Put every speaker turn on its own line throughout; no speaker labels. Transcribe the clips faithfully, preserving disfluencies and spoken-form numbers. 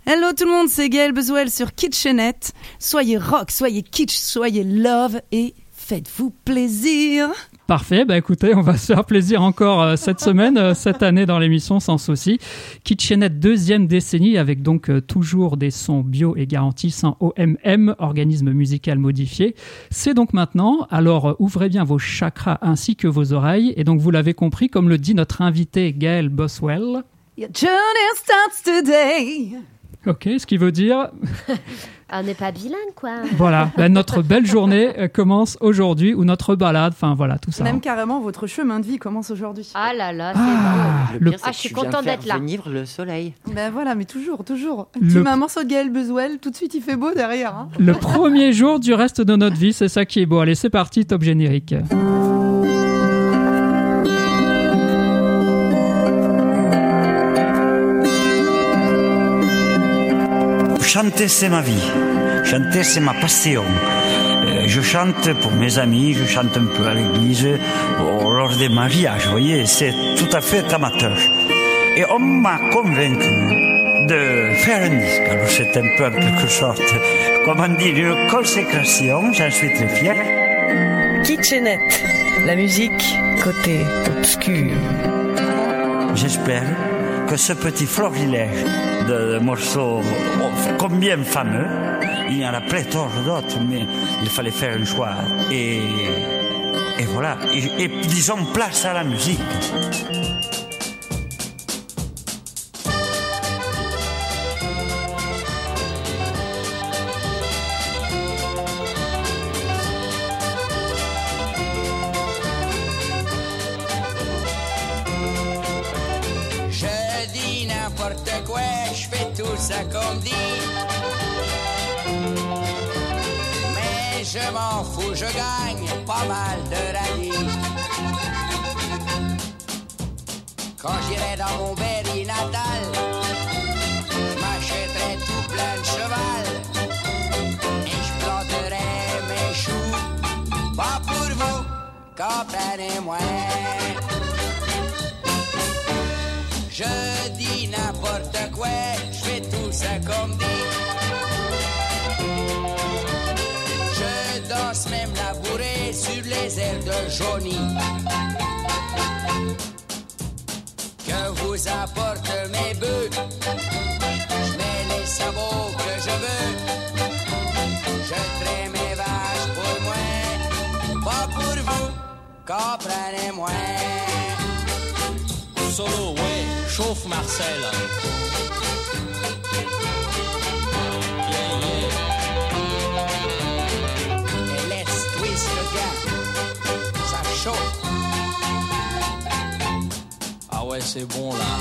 Hello tout le monde, c'est Gaëlle Bezuel sur Kitchenette. Soyez rock, soyez kitsch, soyez love et faites-vous plaisir.
Parfait, bah écoutez, on va se faire plaisir encore euh, cette semaine, euh, cette année dans l'émission sans souci. Kitchenette, deuxième décennie, avec donc euh, toujours des sons bio et garantis sans O M M, organisme musical modifié. C'est donc maintenant, alors euh, ouvrez bien vos chakras ainsi que vos oreilles. Et donc vous l'avez compris, comme le dit notre invité Gaëlle Bezuel.
Your journey starts today.
Ok, ce qui veut dire...
On n'est pas bilingue, quoi.
Voilà, ben notre belle journée commence aujourd'hui, ou notre balade, enfin voilà, tout ça.
Même carrément, votre chemin de vie commence aujourd'hui.
Ah là là, c'est
Ah,
bon.
le-
Le pire, c'est
Ah,
que
je suis
tu viens
contente
de faire
d'être là.
venir le soleil.
Ben voilà, mais toujours, toujours.
Le-
Tu mets un morceau de Gaëlle Bezuel, tout de suite il fait beau derrière. Hein.
Le premier jour du reste de notre vie, c'est ça qui est beau. Allez, c'est parti, top générique.
Chanter, c'est ma vie. Chanter, c'est ma passion. Euh, je chante pour mes amis, je chante un peu à l'église, au- lors des mariages, vous voyez, c'est tout à fait amateur. Et on m'a convaincu de faire un disque. Alors c'est un peu en quelque sorte, comment dire, une consécration, j'en suis très fier.
Kitchenette, la musique côté obscur.
J'espère que ce petit florilège de morceaux oh, combien fameux, il y en a pléthore d'autres, mais il fallait faire un choix. Et, et voilà, et, et disons place à la musique.
Je dis n'importe quoi, je fais tout ça comme dit. Mais je m'en fous, je gagne pas mal de rallye. Quand j'irai dans mon Berry natal, je m'achèterai tout plein de cheval. Et je planterai mes choux, pas pour vous, comprenez-moi. Je dis n'importe quoi, je fais tout ça comme dit. Je danse même la bourrée sur les airs de Johnny. Que vous apporte mes bœufs, je mets les sabots que je veux. Je traite mes vaches pour moi, pas pour vous, comprenez-moi.
Solo, ouais, chauffe Marcel. Yeah, yeah.
Et let's twist le gars, ça chauffe.
Ah ouais, c'est bon là.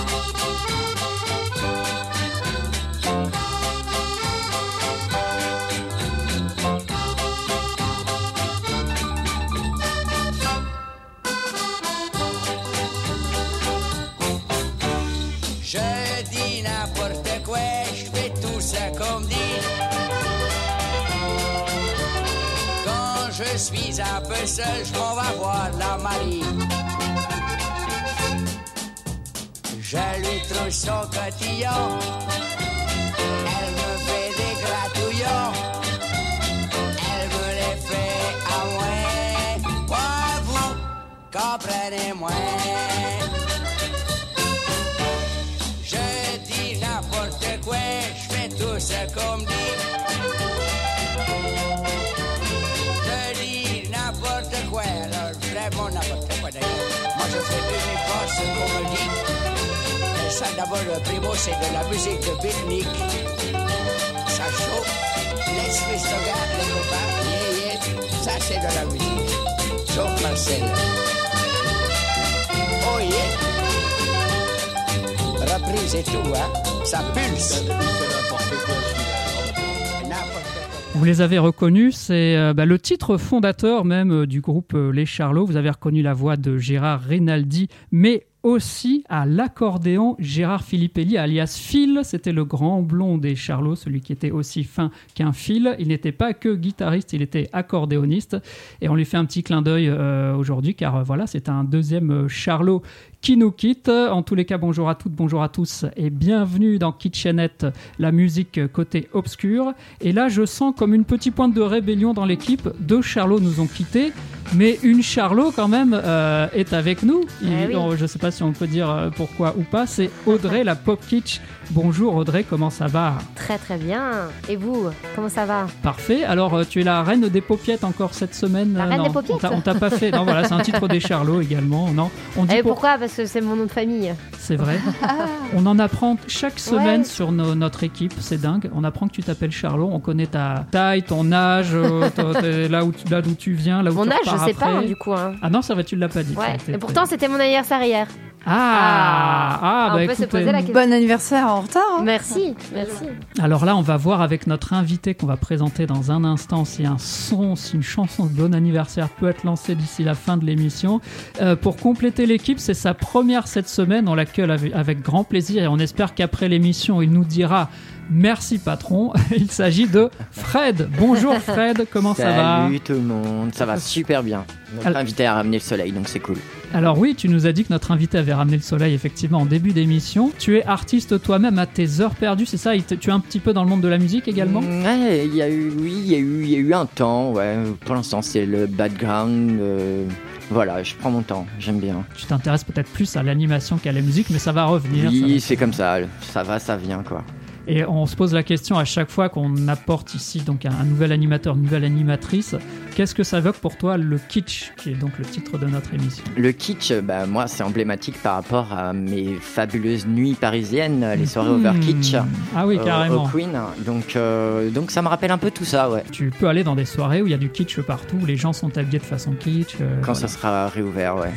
Je dis n'importe quoi, je fais tout ça comme dit. Quand je suis un peu seul, je m'en vais voir la Marie. Je lui trouve son cotillon, elle me fait des gratouillons, elle me les fait à moi. Moi, vous, comprenez-moi. Je dis n'importe quoi, je fais tout ça comme dit. Je dis n'importe quoi, alors vraiment n'importe quoi d'ailleurs. Moi je fais uniquement ce qu'on me dit. Et ça d'abord le primo c'est de la musique de pique-nique. Ça chauffe, laisse le stogar les copains, yeah yeah, ça c'est de la musique. Sauf Marcel. Oh yeah. Reprise et tout, hein. Ça pulse.
Vous les avez reconnus, c'est euh, bah, le titre fondateur même euh, du groupe euh, Les Charlots. Vous avez reconnu la voix de Gérard Rinaldi, mais aussi à l'accordéon Gérard Filippelli, alias Phil. C'était le grand blond des Charlots, celui qui était aussi fin qu'un fil. Il n'était pas que guitariste, il était accordéoniste. Et on lui fait un petit clin d'œil euh, aujourd'hui, car euh, voilà, c'est un deuxième euh, Charlot qui nous quitte. En tous les cas, bonjour à toutes, bonjour à tous et bienvenue dans Kitchenette, la musique côté obscur. Et là, je sens comme une petite pointe de rébellion dans l'équipe. Deux Charlots nous ont quittés, mais une Charlot quand même euh, est avec nous. Il,
Eh oui.
on, je ne sais pas si on peut dire euh, pourquoi ou pas. C'est Audrey, la pop kitsch. Bonjour Audrey, comment ça va ?
Très très bien. Et vous, comment ça va?
Parfait. Alors, euh, tu es la reine des popiettes encore cette semaine.
La
euh,
reine
non,
des popiettes
on t'a, on t'a pas fait. Non, voilà, c'est un titre des Charlots également. Non, on dit
Et
pour-
pourquoi? Parce que c'est mon nom de famille.
C'est vrai. On en apprend chaque semaine
Ouais.
sur nos- notre équipe, c'est dingue. On apprend que tu t'appelles Charlot, on connaît ta taille, ton âge, euh, ton- t'es là où tu, là d'où tu viens, là où
Mon
tu
âge, je
repars
sais pas,
après.
hein, du coup. Hein.
Ah non, ça va, tu l'as pas dit.
Ouais.
T'es-
Et pourtant, c'était mon anniversaire hier.
Ah, ah,
on
bah
peut se
écoutez,
poser la question.
Bon anniversaire en retard. hein.
Merci, merci.
alors là, on va voir avec notre invité qu'on va présenter dans un instant si un son, si une chanson de bon anniversaire peut être lancée d'ici la fin de l'émission. Euh, pour compléter l'équipe, c'est sa première cette semaine. On l'accueille avec, avec grand plaisir et on espère qu'après l'émission, il nous dira merci patron. Il s'agit de Fred. Bonjour Fred, comment ça va ?
Salut tout le monde, ça va super bien. Notre
Alors-
invité a ramené le soleil, donc c'est cool.
Alors oui, tu nous as dit que notre invité avait ramené le soleil effectivement en début d'émission. Tu es artiste toi-même à tes heures perdues, c'est ça ? Et t- tu es un petit peu dans le monde de la musique également ?
Mm, Ouais, il y a eu, oui, il y a eu, il y a eu un temps, ouais. Pour l'instant, c'est le background. euh, voilà, je prends mon temps, j'aime bien.
Tu t'intéresses peut-être plus à l'animation qu'à la musique, mais ça va revenir. ça
Oui,
va-
c'est comme ça, ça va, ça vient, quoi.
Et on se pose la question à chaque fois qu'on apporte ici donc un, un nouvel animateur, une nouvelle animatrice. Qu'est-ce que ça évoque pour toi le kitsch, qui est donc le titre de notre émission ?
Le kitsch, bah, moi, c'est emblématique par rapport à mes fabuleuses nuits parisiennes, les soirées over
Hmm.
kitsch.
Ah oui,
euh,
carrément.
Au Queen. Donc, euh, donc ça me rappelle un peu tout ça, ouais.
Tu peux aller dans des soirées où il y a du kitsch partout, où les gens sont habillés de façon kitsch. euh,
Quand
voilà.
ça sera réouvert, ouais.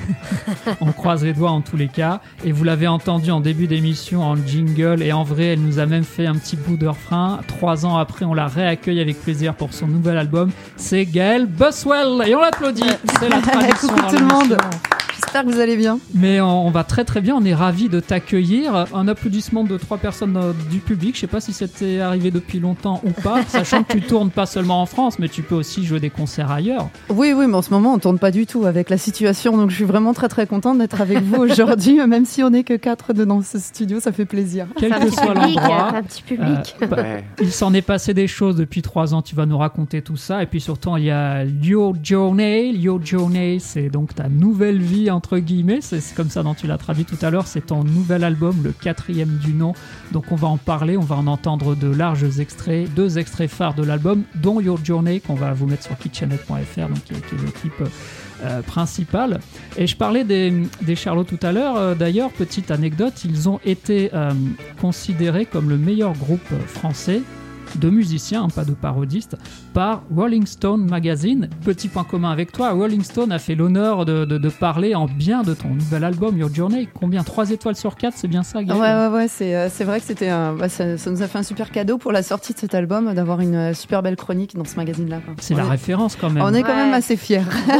On croise les doigts en tous les cas. Et vous l'avez entendu en début d'émission, en jingle, et en vrai, elle nous a même fait un petit bout de refrain. Trois ans après, on la réaccueille avec plaisir pour son nouvel album. C'est Gaëlle Buswell. Et on l'applaudit. C'est la tradition
Coucou
dans
tout le
l'émission.
monde. J'espère que vous allez bien.
Mais on, on va très très bien, on est ravis de t'accueillir. Un applaudissement de trois personnes euh, du public. Je sais pas si c'était arrivé depuis longtemps ou pas, sachant que tu tournes pas seulement en France, mais tu peux aussi jouer des concerts ailleurs.
Oui, oui, mais en ce moment, on tourne pas du tout avec la situation, donc je suis vraiment très très contente d'être avec vous aujourd'hui, même si on n'est que quatre dans ce studio, ça fait plaisir.
Quel
Un
que
petit
soit
public,
l'endroit.
un petit public.
Euh, bah,
Ouais.
il s'en est passé des choses depuis trois ans, tu vas nous raconter tout ça. Et puis surtout, il y a Your Journey. Your Journey, c'est donc ta nouvelle vie, entre guillemets. C'est, c'est comme ça dont tu l'as traduit tout à l'heure. C'est ton nouvel album, le quatrième du nom. Donc on va en parler, on va en entendre de larges extraits, deux extraits phares de l'album, dont Your Journey, qu'on va vous mettre sur kitchenette point f r, donc qui est, qui est le clip euh, principal. Et je parlais des, des Charlots tout à l'heure. Euh, d'ailleurs, petite anecdote, ils ont été euh, considérés comme le meilleur groupe français de musiciens, hein, pas de parodistes, par Rolling Stone Magazine. Petit point commun avec toi, Rolling Stone a fait l'honneur de, de, de parler en bien de ton nouvel album Your Journey. Combien ? trois étoiles sur quatre, c'est bien ça,
Ouais,
Gaëlle ?
ouais, ouais, c'est, euh, c'est vrai que c'était un, bah, ça, ça nous a fait un super cadeau pour la sortie de cet album, d'avoir une euh, super belle chronique dans ce magazine-là. quoi.
C'est
On
la
est-
référence quand même.
On est quand
Ouais.
même assez fiers.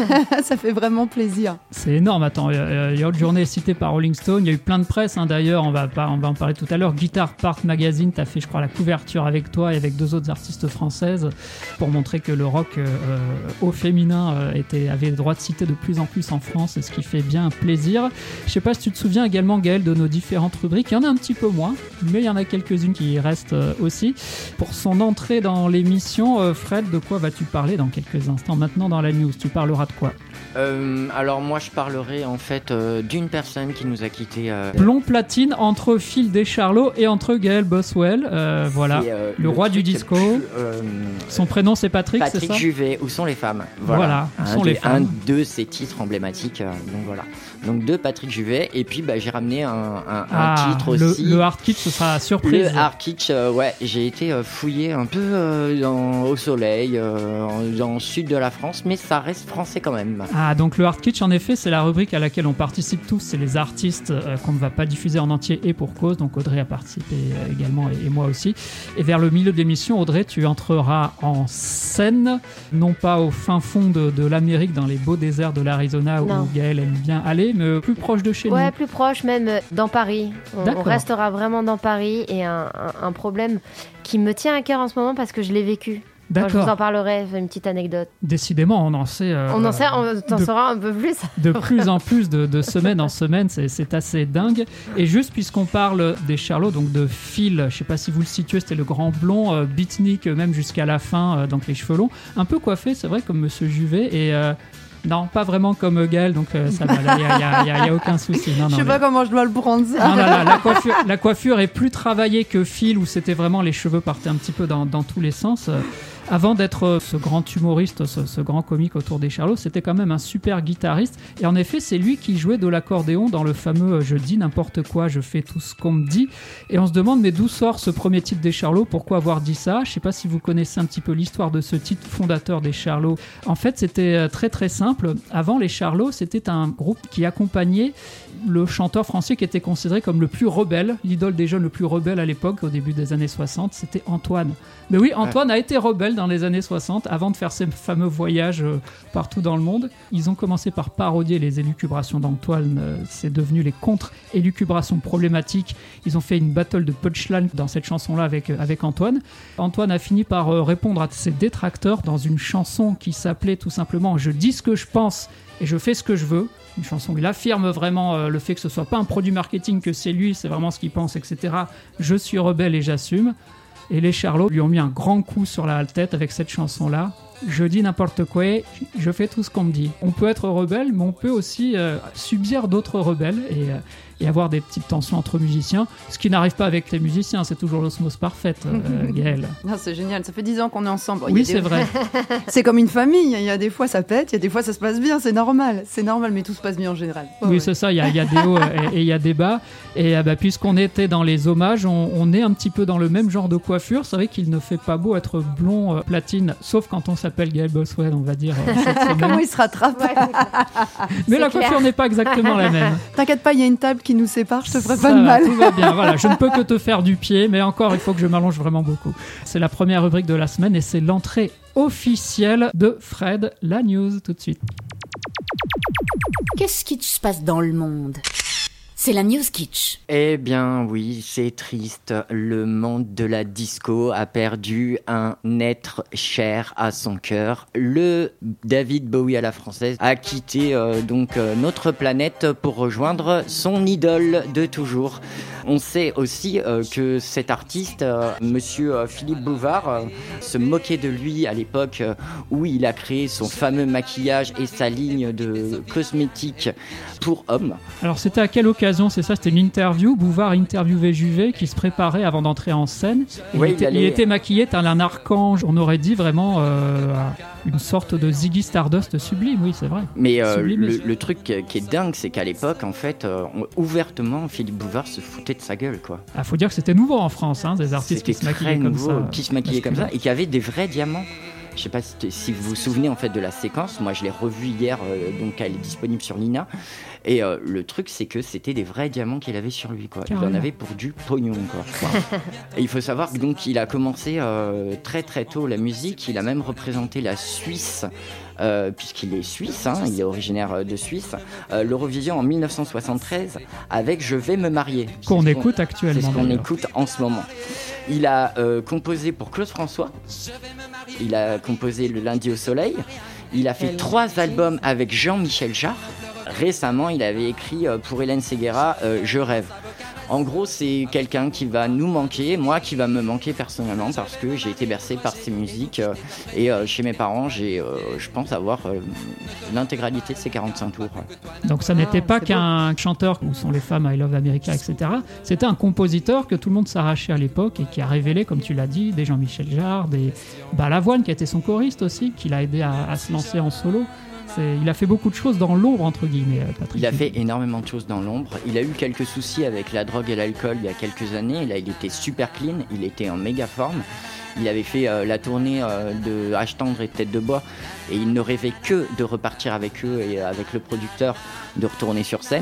Ça fait vraiment plaisir.
C'est énorme. Attends, euh, Your Journey est cité par Rolling Stone. Il y a eu plein de presse, hein, d'ailleurs. On va, pas, on va en parler tout à l'heure. Guitar Part Magazine, t'as fait, je crois, la couverture avec toi et avec deux autres artistes françaises pour montrer que le rock euh, au féminin euh, était, avait le droit de citer de plus en plus en France, ce qui fait bien plaisir. Je sais pas si tu te souviens également, Gaëlle, de nos différentes rubriques. Il y en a un petit peu moins, mais il y en a quelques-unes qui restent euh, aussi. Pour son entrée dans l'émission, euh, Fred, de quoi vas-tu parler dans quelques instants? Maintenant, dans la news, tu parleras de quoi?
Euh, alors moi je parlerai en fait euh, d'une personne qui nous a quitté. Euh,
Plomb platine entre Phil Descharlot et entre Gaëlle Buswell. Euh, voilà.
c'est, euh,
le roi du
truc
disco.
plus, euh,
Son prénom c'est Patrick, c'est
Patrick
ça?
Juvet, Où sont les femmes?
Voilà, Où
un
sont
de,
les femmes
Un de ses titres emblématiques. euh, donc voilà. Donc de Patrick Juvet. Et puis bah, j'ai ramené un, un,
Ah,
un titre
le,
aussi.
le hard kitsch, ce sera surprise.
Le hard kitsch, euh, ouais, j'ai été euh, fouillé un peu euh, dans, au soleil, euh, en- dans le sud de la France, mais ça reste français quand même.
Ah, donc le hard kitsch, en effet, c'est la rubrique à laquelle on participe tous. C'est les artistes euh, qu'on ne va pas diffuser en entier et pour cause. Donc Audrey a participé euh, également et, et moi aussi. Et vers le milieu de d'émission, Audrey, tu entreras en scène, non pas au fin fond de, de l'Amérique, dans les beaux déserts de l'Arizona
Non.
où Gaëlle aime bien aller, mais plus proche de chez
Ouais,
nous.
plus proche, même euh, dans Paris. On, on
D'accord.
restera vraiment dans Paris. Et un, un, un problème qui me tient à cœur en ce moment parce que je l'ai vécu. Enfin, je vous en
D'accord.
parlerai, une petite anecdote.
Décidément, on en sait. euh,
on en sait, on t'en
de-
saura un peu plus.
de plus en plus de, de semaine en semaine, c'est, c'est assez dingue. Et juste puisqu'on parle des Charlots, donc de Phil, je sais pas si vous le situez, c'était le grand blond, euh, beatnik euh, même jusqu'à la fin, euh, donc les cheveux longs, un peu coiffé, c'est vrai, comme Monsieur Juvet, et euh, non, pas vraiment comme Gaël, donc euh, ça va, il n'y a, y a- y a- y a aucun souci. Non, non,
Je sais
mais-
pas comment je dois le prendre ça.
non, non, la, la coiffure, la coiffure est plus travaillée que Phil, où c'était vraiment les cheveux partaient un petit peu dans, dans tous les sens. Euh, Avant d'être euh, ce grand humoriste, ce, ce grand comique autour des Charlots, c'était quand même un super guitariste. Et en effet, c'est lui qui jouait de l'accordéon dans le fameux euh, « Je dis n'importe quoi, je fais tout ce qu'on me dit ». Et on se demande, mais d'où sort ce premier titre des Charlots ? Pourquoi avoir dit ça ? Je sais pas si vous connaissez un petit peu l'histoire de ce titre fondateur des Charlots. En fait, c'était euh, très très simple. Avant, les Charlots, c'était un groupe qui accompagnait le chanteur français qui était considéré comme le plus rebelle, l'idole des jeunes le plus rebelle à l'époque, au début des années soixante, c'était Antoine. Mais oui, Antoine a été rebelle dans les années soixante, avant de faire ses fameux voyages euh, partout dans le monde. Ils ont commencé par parodier les élucubrations d'Antoine, euh, c'est devenu les contre-élucubrations problématiques. Ils ont fait une battle de punchline dans cette chanson-là avec, euh, avec Antoine. Antoine a fini par euh, répondre à ses détracteurs dans une chanson qui s'appelait tout simplement « Je dis ce que je pense et je fais ce que je veux ». Une chanson où il affirme vraiment euh, le fait que ce soit pas un produit marketing, que c'est lui, c'est vraiment ce qu'il pense, et cetera. Je suis rebelle et j'assume. Et les Charlots lui ont mis un grand coup sur la tête avec cette chanson-là. Je dis n'importe quoi, je fais tout ce qu'on me dit. On peut être rebelle, mais on peut aussi euh, subir d'autres rebelles et, euh, et avoir des petites tensions entre musiciens, ce qui n'arrive pas avec les musiciens, c'est toujours l'osmose parfaite, euh, Gaëlle.
Non, c'est génial, ça fait dix ans qu'on est ensemble. Il y a
Oui,
des-
c'est vrai.
C'est comme une famille, il y a des fois ça pète, il y a des fois ça se passe bien, c'est normal. C'est normal, mais tout se passe bien en général. Ouais,
Oui,
ouais.
c'est ça, il y, a- il y a des hauts et et il y a des bas. Et euh, bah, puisqu'on était dans les hommages, on, on est un petit peu dans le même genre de coiffure. C'est vrai qu'il ne fait pas beau être blond euh, platine, sauf quand on s'appelle Gaël Boswell, on va dire. euh, cette semaine.
Comment il se rattrape?
Ouais, c'est clair.
Mais
c'est
la
clair.
coiffure n'est pas exactement la même.
T'inquiète pas, il y a une table qui nous sépare, je te ferai
Ça
pas de
va,
mal.
tout va bien, voilà. Je ne peux que te faire du pied, mais encore, il faut que je m'allonge vraiment beaucoup. C'est la première rubrique de la semaine et c'est l'entrée officielle de Fred, la news, tout de suite.
Qu'est-ce qui se passe dans le monde? C'est la News Kitsch.
Eh bien oui, c'est triste. Le monde de la disco a perdu un être cher à son cœur. Le David Bowie à la française a quitté euh, donc euh, notre planète pour rejoindre son idole de toujours. On sait aussi euh, que cet artiste, euh, monsieur euh, Philippe Bouvard, euh, se moquait de lui à l'époque euh, où il a créé son fameux maquillage et sa ligne de cosmétiques pour hommes.
Alors, c'était à quelle occasion? C'est ça, c'était une interview. Bouvard interviewait Juvet qui se préparait avant d'entrer en scène. Et
Oui,
il, était,
il allait-
il était maquillé tel un archange. On aurait dit vraiment euh, une sorte de Ziggy Stardust sublime, oui, c'est vrai.
Mais euh,
Sublime.
le, le truc qui est dingue, c'est qu'à l'époque, en fait, euh, on- ouvertement, Philippe Bouvard se foutait de sa gueule, quoi.
Il faut dire que c'était nouveau en France, hein, des artistes
C'était
qui se
très
maquillaient comme
nouveau,
ça.
qui se maquillaient comme ça et qui avaient des vrais diamants. Je sais pas si, si vous vous souvenez en fait de la séquence. Moi, je l'ai revue hier, euh, donc elle est disponible sur Nina. Et euh, le truc, c'est que c'était des vrais diamants qu'il avait sur lui, quoi. Il en
Carrément.
avait pour du pognon, quoi. Et il faut savoir que donc il a commencé euh, très très tôt la musique. Il a même représenté la Suisse. Euh, puisqu'il est suisse, hein, il est originaire euh, de Suisse, euh, l'Eurovision en dix-neuf cent soixante-treize avec Je vais me marier.
Qu'on
C'est ce
écoute
C'est
actuellement.
ce qu'on
d'ailleurs.
écoute en ce moment. Il a euh, composé pour Claude François, il a composé Le Lundi au Soleil, il a fait trois albums avec Jean-Michel Jarre. Récemment, il avait écrit euh, pour Hélène Séguéra euh, Je rêve. En gros, c'est quelqu'un qui va nous manquer, moi qui va me manquer personnellement parce que j'ai été bercé par ses musiques euh, et euh, chez mes parents, j'ai, euh, je pense avoir euh, l'intégralité de ses quarante-cinq tours.
Donc ça n'était
Ah,
pas
c'est
qu'un chanteur où sont les femmes I Love America, et cetera. C'était un compositeur que tout le monde s'arrachait à l'époque et qui a révélé, comme tu l'as dit, des Jean-Michel Jarre, des Balavoine qui a été son choriste aussi, qui l'a aidé à, à se lancer en solo. C'est- il a fait beaucoup de choses dans l'ombre, entre guillemets, euh, Patrick.
Il a fait énormément de choses dans l'ombre. Il a eu quelques soucis avec la drogue et l'alcool il y a quelques années. Là, il était super clean, il était en méga forme. Il avait fait euh, la tournée euh, de H Tendre et Tête de Bois et il ne rêvait que de repartir avec eux et euh, avec le producteur de retourner sur scène.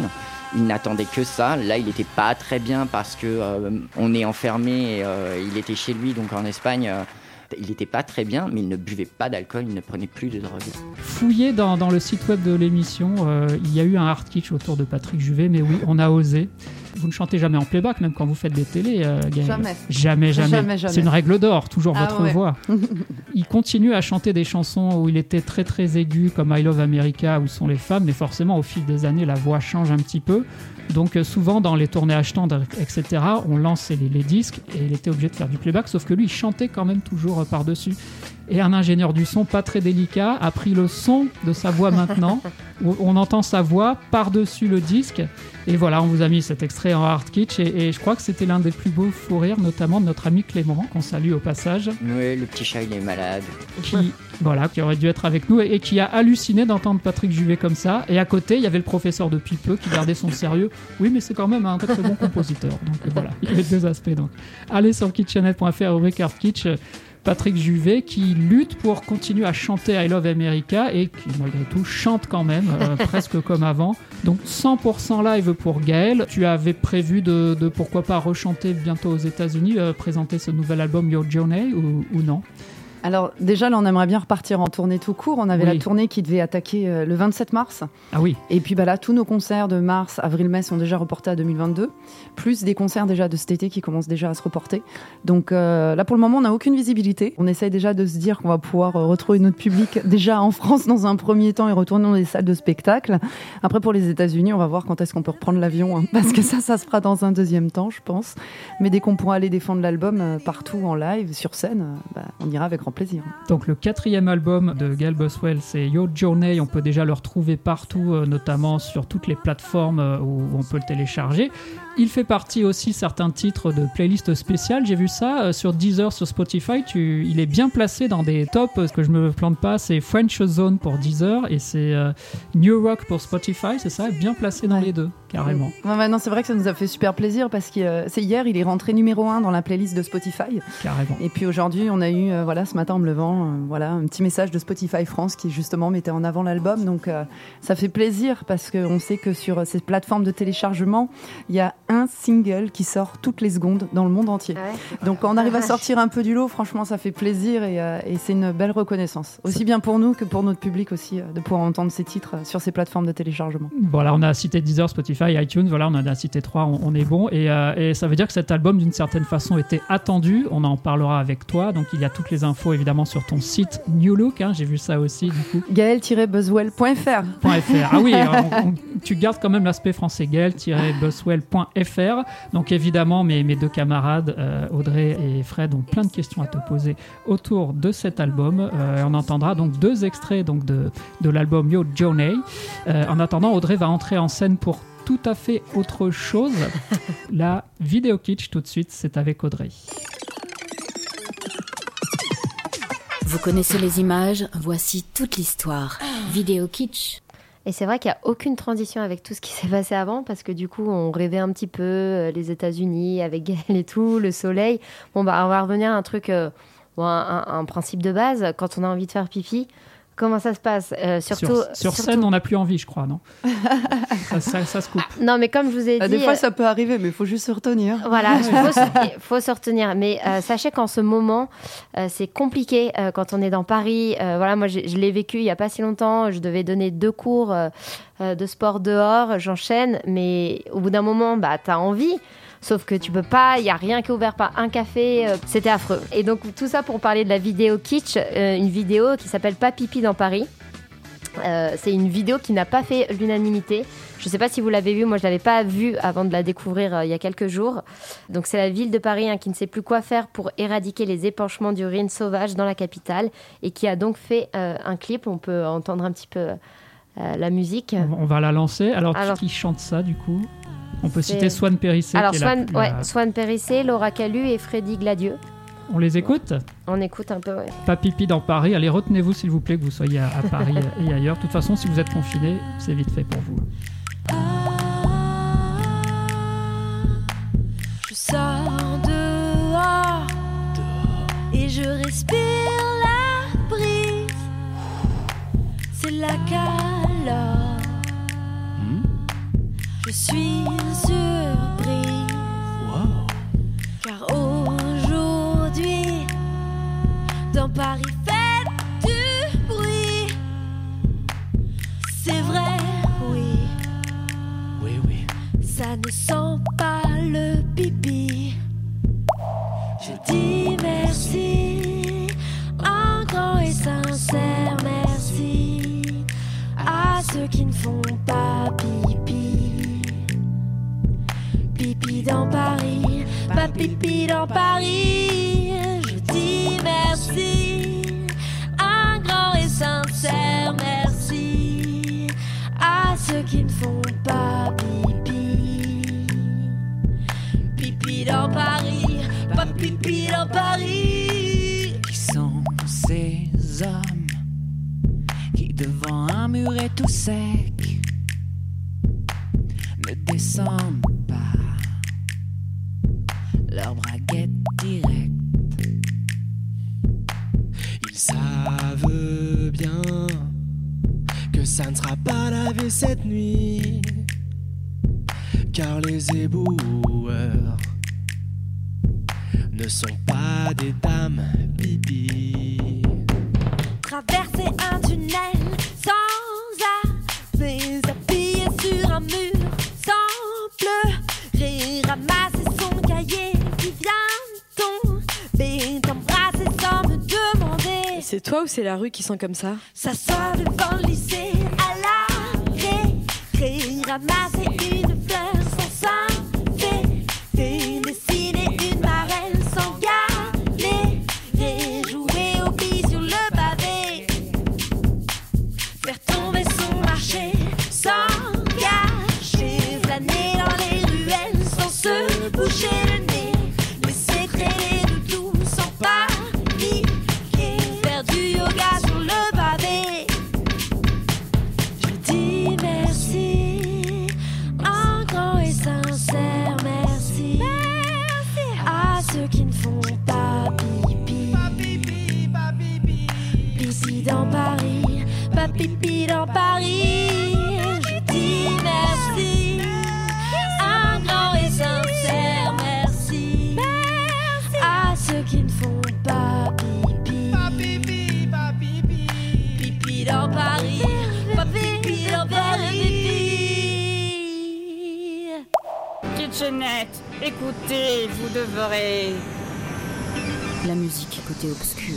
il n'attendait que ça. Là, il n'était pas très bien parce que euh, on est enfermé. Et, euh, il était chez lui, donc en Espagne. Euh, il n'était pas très bien, mais il ne buvait pas d'alcool, il ne prenait plus de drogue.
Fouillez dans, dans le site web de l'émission, euh, il y a eu un hard kitsch autour de Patrick Juvet, mais oui, on a osé. Vous ne chantez jamais en playback, même quand vous faites des télés, euh, Gaëlle.
Jamais.
Jamais, jamais.
Jamais, jamais.
C'est une règle d'or, toujours
Ah
votre
ouais.
voix. Il continue à chanter des chansons où il était très très aigu, comme I Love America, Où sont les femmes, mais forcément, au fil des années, la voix change un petit peu. Donc euh, souvent, dans les tournées achetantes, et cetera, on lance les, les disques et il était obligé de faire du playback, sauf que lui, il chantait quand même toujours euh, par-dessus. Et un ingénieur du son, pas très délicat, a pris le son de sa voix maintenant, où on entend sa voix par-dessus le disque. Et voilà, on vous a mis cet extrait en hard kitsch, et, et je crois que c'était l'un des plus beaux fous rires, notamment de notre ami Clément, qu'on salue au passage.
Oui, le petit chat, il est malade.
Qui, voilà, qui aurait dû être avec nous, et, et qui a halluciné d'entendre Patrick Juvet comme ça. Et à côté, il y avait le professeur de Pipeux qui gardait son sérieux. Oui, mais c'est quand même un très très bon compositeur. Donc voilà, il y avait deux aspects. Donc. Allez sur kitchenette point f r, rubrique hard kitsch. Patrick Juvet qui lutte pour continuer à chanter I Love America et qui malgré tout chante quand même euh, presque comme avant. Donc cent pour cent live pour Gaëlle. Tu avais prévu de, de pourquoi pas rechanter bientôt aux États-Unis, euh, présenter ce nouvel album Your Journey ou, ou non?
Alors déjà, là, on aimerait bien repartir en tournée tout court. On avait
Oui.
la tournée qui devait attaquer euh, le vingt-sept mars.
Ah oui.
Et puis bah, là, tous nos concerts de mars, avril, mai sont déjà reportés à deux mille vingt-deux. Plus des concerts déjà de cet été qui commencent déjà à se reporter. Donc euh, là, pour le moment, on n'a aucune visibilité. On essaye déjà de se dire qu'on va pouvoir euh, retrouver notre public déjà en France dans un premier temps et retourner dans des salles de spectacle. Après, pour les États-Unis, on va voir quand est-ce qu'on peut reprendre l'avion. Hein, parce que ça, ça se fera dans un deuxième temps, je pense. Mais dès qu'on pourra aller défendre l'album euh, partout en live, sur scène, euh, bah, on ira avec grand plaisir.
Donc le quatrième album de Gaëlle Boswell, c'est Your Journey. On peut déjà le retrouver partout, euh, notamment sur toutes les plateformes euh, où on peut le télécharger. Il fait partie aussi certains titres de playlists spéciales. J'ai vu ça euh, sur Deezer, sur Spotify. Tu, il est bien placé dans des tops. Ce que je me plante pas, c'est French Zone pour Deezer et c'est euh, New Rock pour Spotify. C'est ça, bien placé dans
Ouais.
les deux, carrément.
Ouais, ouais, non, c'est vrai que ça nous a fait super plaisir parce que euh, c'est hier, il est rentré numéro un dans la playlist de Spotify.
Carrément.
Et puis aujourd'hui, on a eu, euh, voilà, ce matin en me levant, euh, voilà, un petit message de Spotify France qui justement mettait en avant l'album. Donc euh, ça fait plaisir parce qu'on sait que sur euh, ces plateformes de téléchargement, il y a un single qui sort toutes les secondes dans le monde entier.
Ah ouais.
Donc quand on arrive à sortir un peu du lot, franchement, ça fait plaisir et, euh, et c'est une belle reconnaissance. Aussi bien pour nous que pour notre public aussi, euh, de pouvoir entendre ces titres euh, sur ces plateformes de téléchargement.
Voilà, on a cité Deezer, Spotify, iTunes, voilà, on en a cité trois, on, on est bon. Et, euh, et ça veut dire que cet album, d'une certaine façon, était attendu. On en parlera avec toi. Donc il y a toutes les infos, évidemment, sur ton site New Look. Hein, j'ai vu ça aussi, du coup.
gaëlle tiret buswell point f r.
.fr. Ah oui, on, on, tu gardes quand même l'aspect français, gaëlle tiret buswell point f r. Donc évidemment, mes, mes deux camarades, euh, Audrey et Fred, ont plein de questions à te poser autour de cet album. Euh, on entendra donc deux extraits donc, de, de l'album Your Journey. Euh, en attendant, Audrey va entrer en scène pour tout à fait autre chose. La vidéo kitsch, tout de suite, c'est avec Audrey.
Vous connaissez les images, voici toute l'histoire. Vidéo kitsch.
Et c'est vrai qu'il n'y a aucune transition avec tout ce qui s'est passé avant, parce que du coup, on rêvait un petit peu euh, les États-Unis avec Gaëlle et tout, le soleil. Bon, bah, on va revenir à un truc, euh, bon, un, un, un principe de base. Quand on a envie de faire pipi, comment ça se passe euh, surtout,
Sur, sur
surtout...
scène, on n'a plus envie, je crois, non ça, ça, ça se coupe.
Non, mais comme je vous ai
Bah,
dit...
des fois, ça peut arriver, mais il faut juste se retenir.
Voilà, il faut, se- faut se retenir. Mais euh, sachez qu'en ce moment, euh, c'est compliqué euh, quand on est dans Paris. Euh, voilà, moi, j'ai- je l'ai vécu il n'y a pas si longtemps. Je devais donner deux cours euh, euh, de sport dehors. J'enchaîne. Mais au bout d'un moment, bah, tu as envie. Sauf que tu peux pas, il n'y a rien qui est ouvert, pas un café, euh, c'était affreux. Et donc tout ça pour parler de la vidéo kitsch, euh, une vidéo qui s'appelle Pas pipi dans Paris. Euh, c'est une vidéo qui n'a pas fait l'unanimité. Je ne sais pas si vous l'avez vue, moi je ne l'avais pas vue avant de la découvrir euh, il y a quelques jours. Donc c'est la ville de Paris hein, qui ne sait plus quoi faire pour éradiquer les épanchements d'urine sauvages dans la capitale et qui a donc fait euh, un clip. On peut entendre un petit peu euh, la musique.
On, on va la lancer. Alors,
Alors,
qui chante ça, du coup? On peut
c'est-
citer Swan Périssé.
Alors
qui est la-
Swan,
la-
ouais, Swan Périssé, Laura Calu et Freddy Gladieux.
On les écoute?
On écoute un peu, ouais.
Pas pipi dans Paris. Allez, retenez-vous, s'il vous plaît, que vous soyez à, à Paris et ailleurs. De toute façon, si vous êtes confinés, c'est vite fait pour vous.
Je sors dehors et je respire la brise. C'est la calor. Je suis surprise, wow. Car aujourd'hui, dans Paris fait du bruit. C'est vrai, oui, oui, oui. Ça ne sent pas le pipi. Je dis merci, un grand et sincère merci à ceux qui ne font pas pipi. Pipi dans Paris, pas pipi dans Paris. Je dis merci, un grand et sincère merci à ceux qui ne font pas pipi. Pipi dans Paris, pas pipi dans Paris.
Qui sont ces hommes qui devant un muret tout sec ne descendent pas leur braguette directe?
Ils savent bien que ça ne sera pas lavé cette nuit, car les éboueurs ne sont pas des dames pipi.
Traverser un tunnel sans arrêt, s'appuyer sur un mur sans pleurer, ramasser son cahier qui vient tomber, t'embrasser sans me demander.
C'est toi ou c'est la rue qui sent comme ça?
S'asseoir devant le lycée à la récré, ramasser une fleur sans s'inquiéter, dessiner une marraine sans galérer, jouer au billes sur le pavé, faire tomber son marché sans gâcher, flâner dans les ruelles sans se boucher le nez, laisser traîner de tout sans paniquer, faire du yoga sur le pavé. Je dis merci, un grand et sincère merci, merci à ceux qui ne font pas pipi. Pipi dans Paris, pas pipi dans Paris. Je dis merci, un grand et sincère merci, à ceux qui ne font pas pipi. Pipi dans Paris, pas pipi dans Paris.
Kitchenette, écoutez, vous devrez...
La musique côté obscur.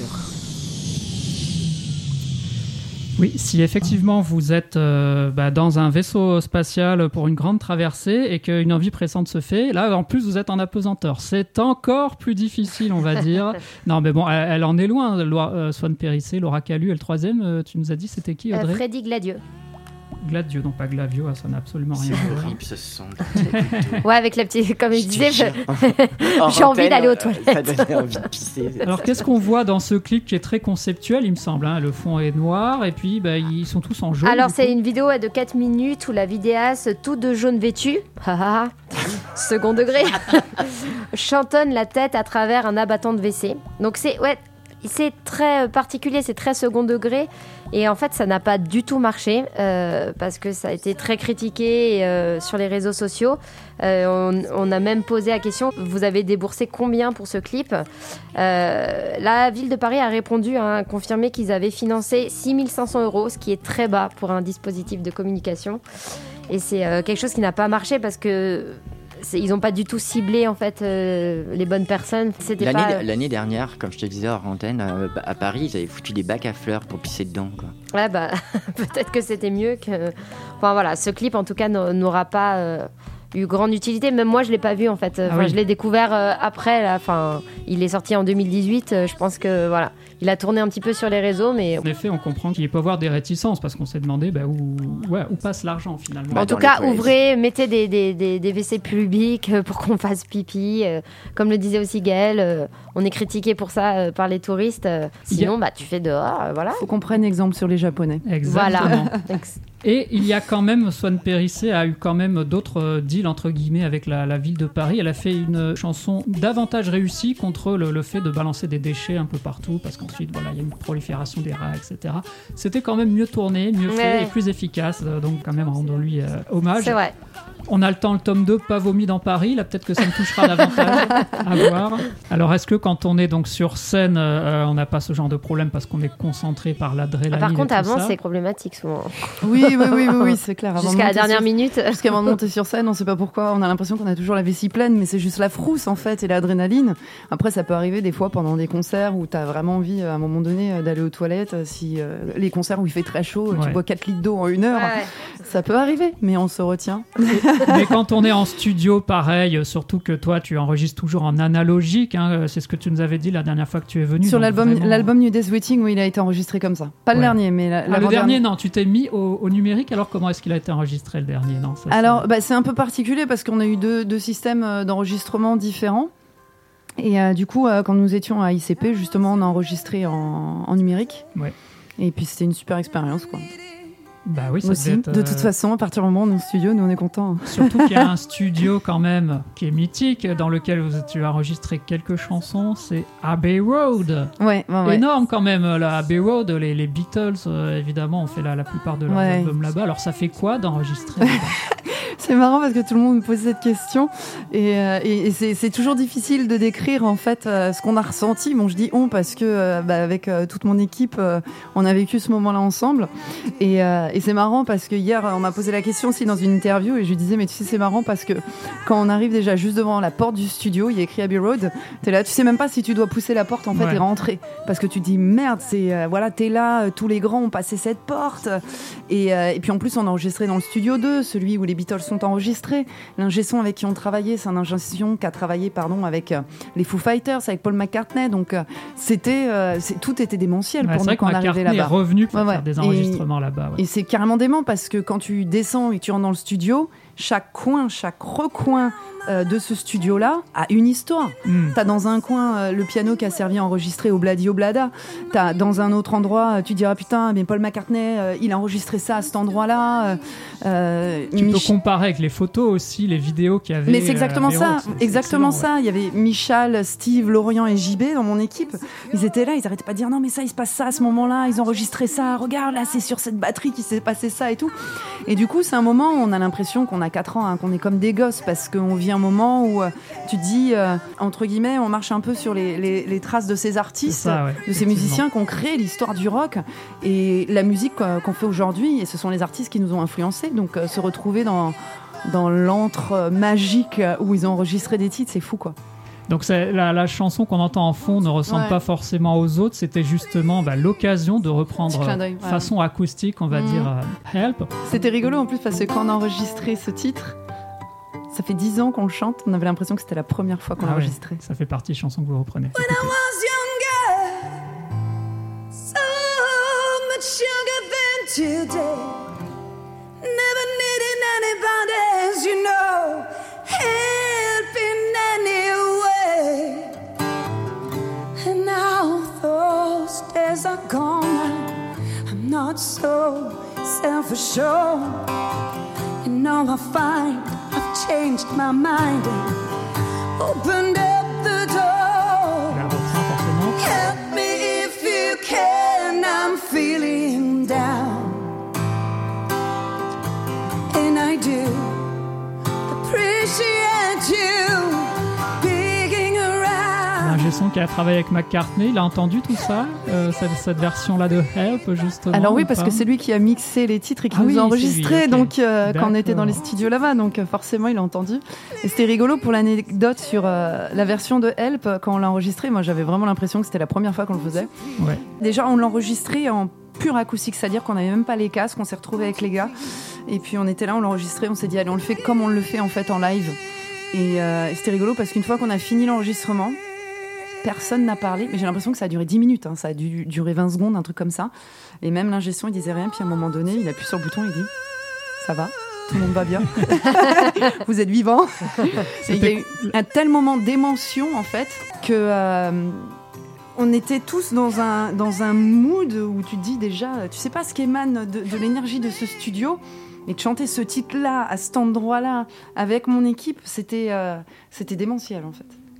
Oui, si effectivement vous êtes euh, bah, dans un vaisseau spatial pour une grande traversée et qu'une envie pressante se fait, là en plus vous êtes en apesanteur. C'est encore plus difficile, on va dire. Non mais bon, elle, elle en est loin, Laura, euh, Swan Périssé, Laura Calu, et le troisième, euh, tu nous as dit c'était qui, Audrey?
euh, Freddy Gladieux.
Gladieux, non pas Glavio, ça n'a absolument rien à voir.
C'est horrible ce son.
Ouais, avec la petite, comme je disais, je... j'ai envie d'aller aux toilettes.
Ça donnait envie de pisser.
Alors qu'est-ce qu'on voit dans ce clip qui est très conceptuel, il me semble, hein. Le fond est noir et puis bah, ils sont tous en jaune.
Alors c'est coup. Une vidéo de quatre minutes où la vidéaste, tout de jaune vêtue, second degré, chantonne la tête à travers un abattant de W C. Donc c'est, ouais, c'est très particulier, c'est très second degré. Et en fait, ça n'a pas du tout marché euh, parce que ça a été très critiqué euh, sur les réseaux sociaux. Euh, on, on a même posé la question, vous avez déboursé combien pour ce clip? euh, La ville de Paris a répondu, hein, a confirmé qu'ils avaient financé six mille cinq cents euros, ce qui est très bas pour un dispositif de communication. Et c'est euh, quelque chose qui n'a pas marché parce que... C'est, ils n'ont pas du tout ciblé en fait euh, les bonnes personnes. C'était
l'année,
pas...
l'année dernière, comme je te disais hors antenne, euh, à Paris, ils avaient foutu des bacs à fleurs pour pisser dedans, quoi.
Ouais, bah peut-être que c'était mieux que. Enfin voilà, ce clip en tout cas n'aura pas euh, eu grande utilité. Même moi, je l'ai pas vu en fait. Enfin, ah oui. Je l'ai découvert euh, après. Là. Enfin, il est sorti en deux mille dix-huit. Euh, je pense que voilà. Il a tourné un petit peu sur les réseaux, mais...
En effet, on comprend qu'il peut y avoir des réticences, parce qu'on s'est demandé bah, où, ouais, où passe l'argent, finalement.
En tout cas, ouvrez, mettez des, des, des, des W C publics pour qu'on fasse pipi. Euh, comme le disait aussi Gaël, euh, on est critiqué pour ça euh, par les touristes. Euh, sinon, bah, tu fais dehors, euh, voilà.
Faut qu'on prenne exemple sur les Japonais.
Exactement.
Voilà.
Et il y a quand même, Swan Périssé a eu quand même d'autres deals, entre guillemets, avec la, la ville de Paris. Elle a fait une chanson davantage réussie contre entre le, le fait de balancer des déchets un peu partout, parce qu'ensuite, voilà, il y a une prolifération des rats, et cetera. C'était quand même mieux tourné, mieux fait
Ouais.
et plus efficace. euh, Donc, quand même, rendons-lui euh, hommage.
C'est vrai.
On a le temps, le tome deux, pas vomi dans Paris. Là, peut-être que ça me touchera davantage à voir. Alors, est-ce que quand on est donc sur scène, euh, on n'a pas ce genre de problème parce qu'on est concentré par l'adrénaline?
Ah, par contre,
et tout
avant,
ça
c'est problématique souvent.
Oui, oui, oui, oui, oui, c'est clair. Avant de
Jusqu'à la
monter
dernière
sur-
minute.
Jusqu'avant de monter sur scène, on sait pas pourquoi, on a l'impression qu'on a toujours la vessie pleine, mais c'est juste la frousse en fait et l'adrénaline. Après, ça peut arriver des fois pendant des concerts où tu as vraiment envie à un moment donné euh, d'aller aux toilettes. euh, Si euh, les concerts où il fait très chaud, tu
Ouais.
bois quatre litres d'eau en une heure,
Ouais.
ça peut arriver, mais on se retient.
Mais quand on est en studio, pareil, euh, surtout que toi, tu enregistres toujours en analogique. Hein, euh, c'est ce que tu nous avais dit la dernière fois que tu es venu.
Sur
donc
l'album,
vraiment-
l'album New Day's Waiting, où il a été enregistré comme ça. Pas le
Ouais.
dernier, mais la-
Ah, le
l'avant-dernier.
dernier, non, tu t'es mis au, au numérique. Alors, comment est-ce qu'il a été enregistré le dernier? Non, ça, c'est-
Alors, bah, c'est un peu particulier parce qu'on a eu deux, deux systèmes euh, d'enregistrement différents. Et euh, du coup, euh, quand nous étions à I C P, justement, on a enregistré en, en numérique.
Ouais.
Et puis, c'était une super expérience, quoi.
Bah oui, ça
Aussi,
devait être,
de
euh,
toute façon, à partir du moment où on est au studio, nous, on est contents.
Surtout qu'il y a un studio quand même qui est mythique, dans lequel vous- tu as enregistré quelques chansons, c'est Abbey Road.
Ouais, ouais, ouais.
Énorme quand même, là, Abbey Road, les, les Beatles, euh, évidemment, ont fait la, la plupart de leurs
Ouais.
albums là-bas. Alors ça fait quoi d'enregistrer là-bas?
C'est marrant parce que tout le monde me pose cette question et, euh, et, et c'est, c'est toujours difficile de décrire en fait euh, ce qu'on a ressenti. Bon, je dis on parce que euh, bah, avec euh, toute mon équipe, euh, on a vécu ce moment-là ensemble et, euh, et c'est marrant parce que hier on m'a posé la question aussi dans une interview et je lui disais mais tu sais c'est marrant parce que quand on arrive déjà juste devant la porte du studio, il y a écrit Abbey Road, t'es là, tu sais même pas si tu dois pousser la porte en fait
Ouais.
et rentrer parce que tu te dis merde, c'est euh, voilà t'es là, euh, tous les grands ont passé cette porte et, euh, et puis en plus on a enregistré dans le studio deux, celui où les Beatles sont enregistrés. L'ingé son avec qui on travaillait, c'est un ingé son qui a travaillé pardon, avec euh, les Foo Fighters, avec Paul McCartney. Donc euh, c'était, euh, c'est, tout était démentiel
Ouais,
pour
c'est
nous
vrai que
quand on arrivait
McCartney est
là-bas.
revenu pour
Ouais, ouais.
faire des
Et-
enregistrements là-bas. ouais.
Et c'est carrément dément parce que quand tu descends et que tu rentres dans le studio, chaque coin, chaque recoin euh, de ce studio-là a une histoire.
Mm.
T'as dans un coin euh, le piano qui a servi à enregistrer Obladi Oblada. T'as dans un autre endroit, euh, tu diras putain, mais Paul McCartney, euh, il a enregistré ça à cet endroit-là. Euh, euh,
Tu
Mich-
peux comparer avec les photos aussi, les vidéos qu'il y avait.
mais c'est exactement
euh, à Abbey
ça,
Road, c'est- c'est
exactement
excellent,
ça. Il y avait Michal, Steve, Lorient et J B dans mon équipe. Ils étaient là, ils arrêtaient pas de dire non mais ça, il se passe ça à ce moment-là, ils ont enregistré ça. Regarde là, c'est sur cette batterie qu'il s'est passé ça et tout. Et du coup, c'est un moment où on a l'impression qu'on a quatre ans, hein, qu'on est comme des gosses parce qu'on vit un moment où euh, tu te dis euh, entre guillemets, on marche un peu sur les, les, les traces de ces artistes,
C'est ça, ouais,
de ces
effectivement.
musiciens qui ont créé l'histoire du rock et la musique euh, qu'on fait aujourd'hui. Et ce sont les artistes qui nous ont influencés. Donc euh, se retrouver dans dans l'antre euh, magique euh, où ils ont enregistré des titres, c'est fou quoi.
Donc c'est- la, la chanson qu'on entend en fond ne ressemble
Ouais.
pas forcément aux autres. C'était justement bah, l'occasion de reprendre
Petit clin
euh,
d'œil, ouais.
façon acoustique, on va
Mhm.
dire, euh, Help.
C'était rigolo en plus parce que quand on a enregistré ce titre, ça fait dix ans qu'on le chante, on avait l'impression que c'était la première fois qu'on
Ah ouais,
l'enregistrait.
ça fait partie des chansons que vous reprenez.
When I was younger, so much younger than today, never needing anybody's, you know, help in any way. And now those days are gone. I'm not so self-assured. You know, I find I've changed my mind and opened up the door.
Le refrain, forcément.
Help me if you can, I'm feeling down. And I do appreciate you peeking around.
L'ingé son qui a travaillé avec McCartney, il a entendu tout ça, euh, cette, cette version-là de Help, justement.
Alors oui,
ou
parce
pas
que c'est lui qui a mixé les titres et qui
Ah
nous
oui,
a
c'est
enregistrés
lui, ok.
donc euh, quand on était dans les
D'accord.
studios là-bas, donc euh, forcément il a entendu. Et c'était rigolo pour l'anecdote sur euh, la version de Help euh, quand on l'a enregistré. Moi j'avais vraiment l'impression que c'était la première fois qu'on le faisait.
Ouais.
Déjà on l'a enregistré en pur acoustique, c'est-à-dire qu'on n'avait même pas les casques, on s'est retrouvés avec les gars et puis on était là, on l'a enregistré, on s'est dit allez on le fait comme on le fait en fait en live. Et, euh, et c'était rigolo parce qu'une fois qu'on a fini l'enregistrement, personne n'a parlé, mais j'ai l'impression que ça a duré dix minutes, hein. Ça a dû durer vingt secondes, un truc comme ça. Et même l'ingé son, il disait rien, puis à un moment donné, il appuie sur le bouton, il dit ça va, tout le monde va bien, vous êtes vivants. Et il y a eu un tel moment d'émotion en fait que euh, on était tous dans un dans un mood où tu te dis déjà, tu sais pas ce qu'émane de, de l'énergie de ce studio. Et de chanter ce titre-là, à cet endroit-là, avec mon équipe, c'était, euh, c'était démentiel en fait.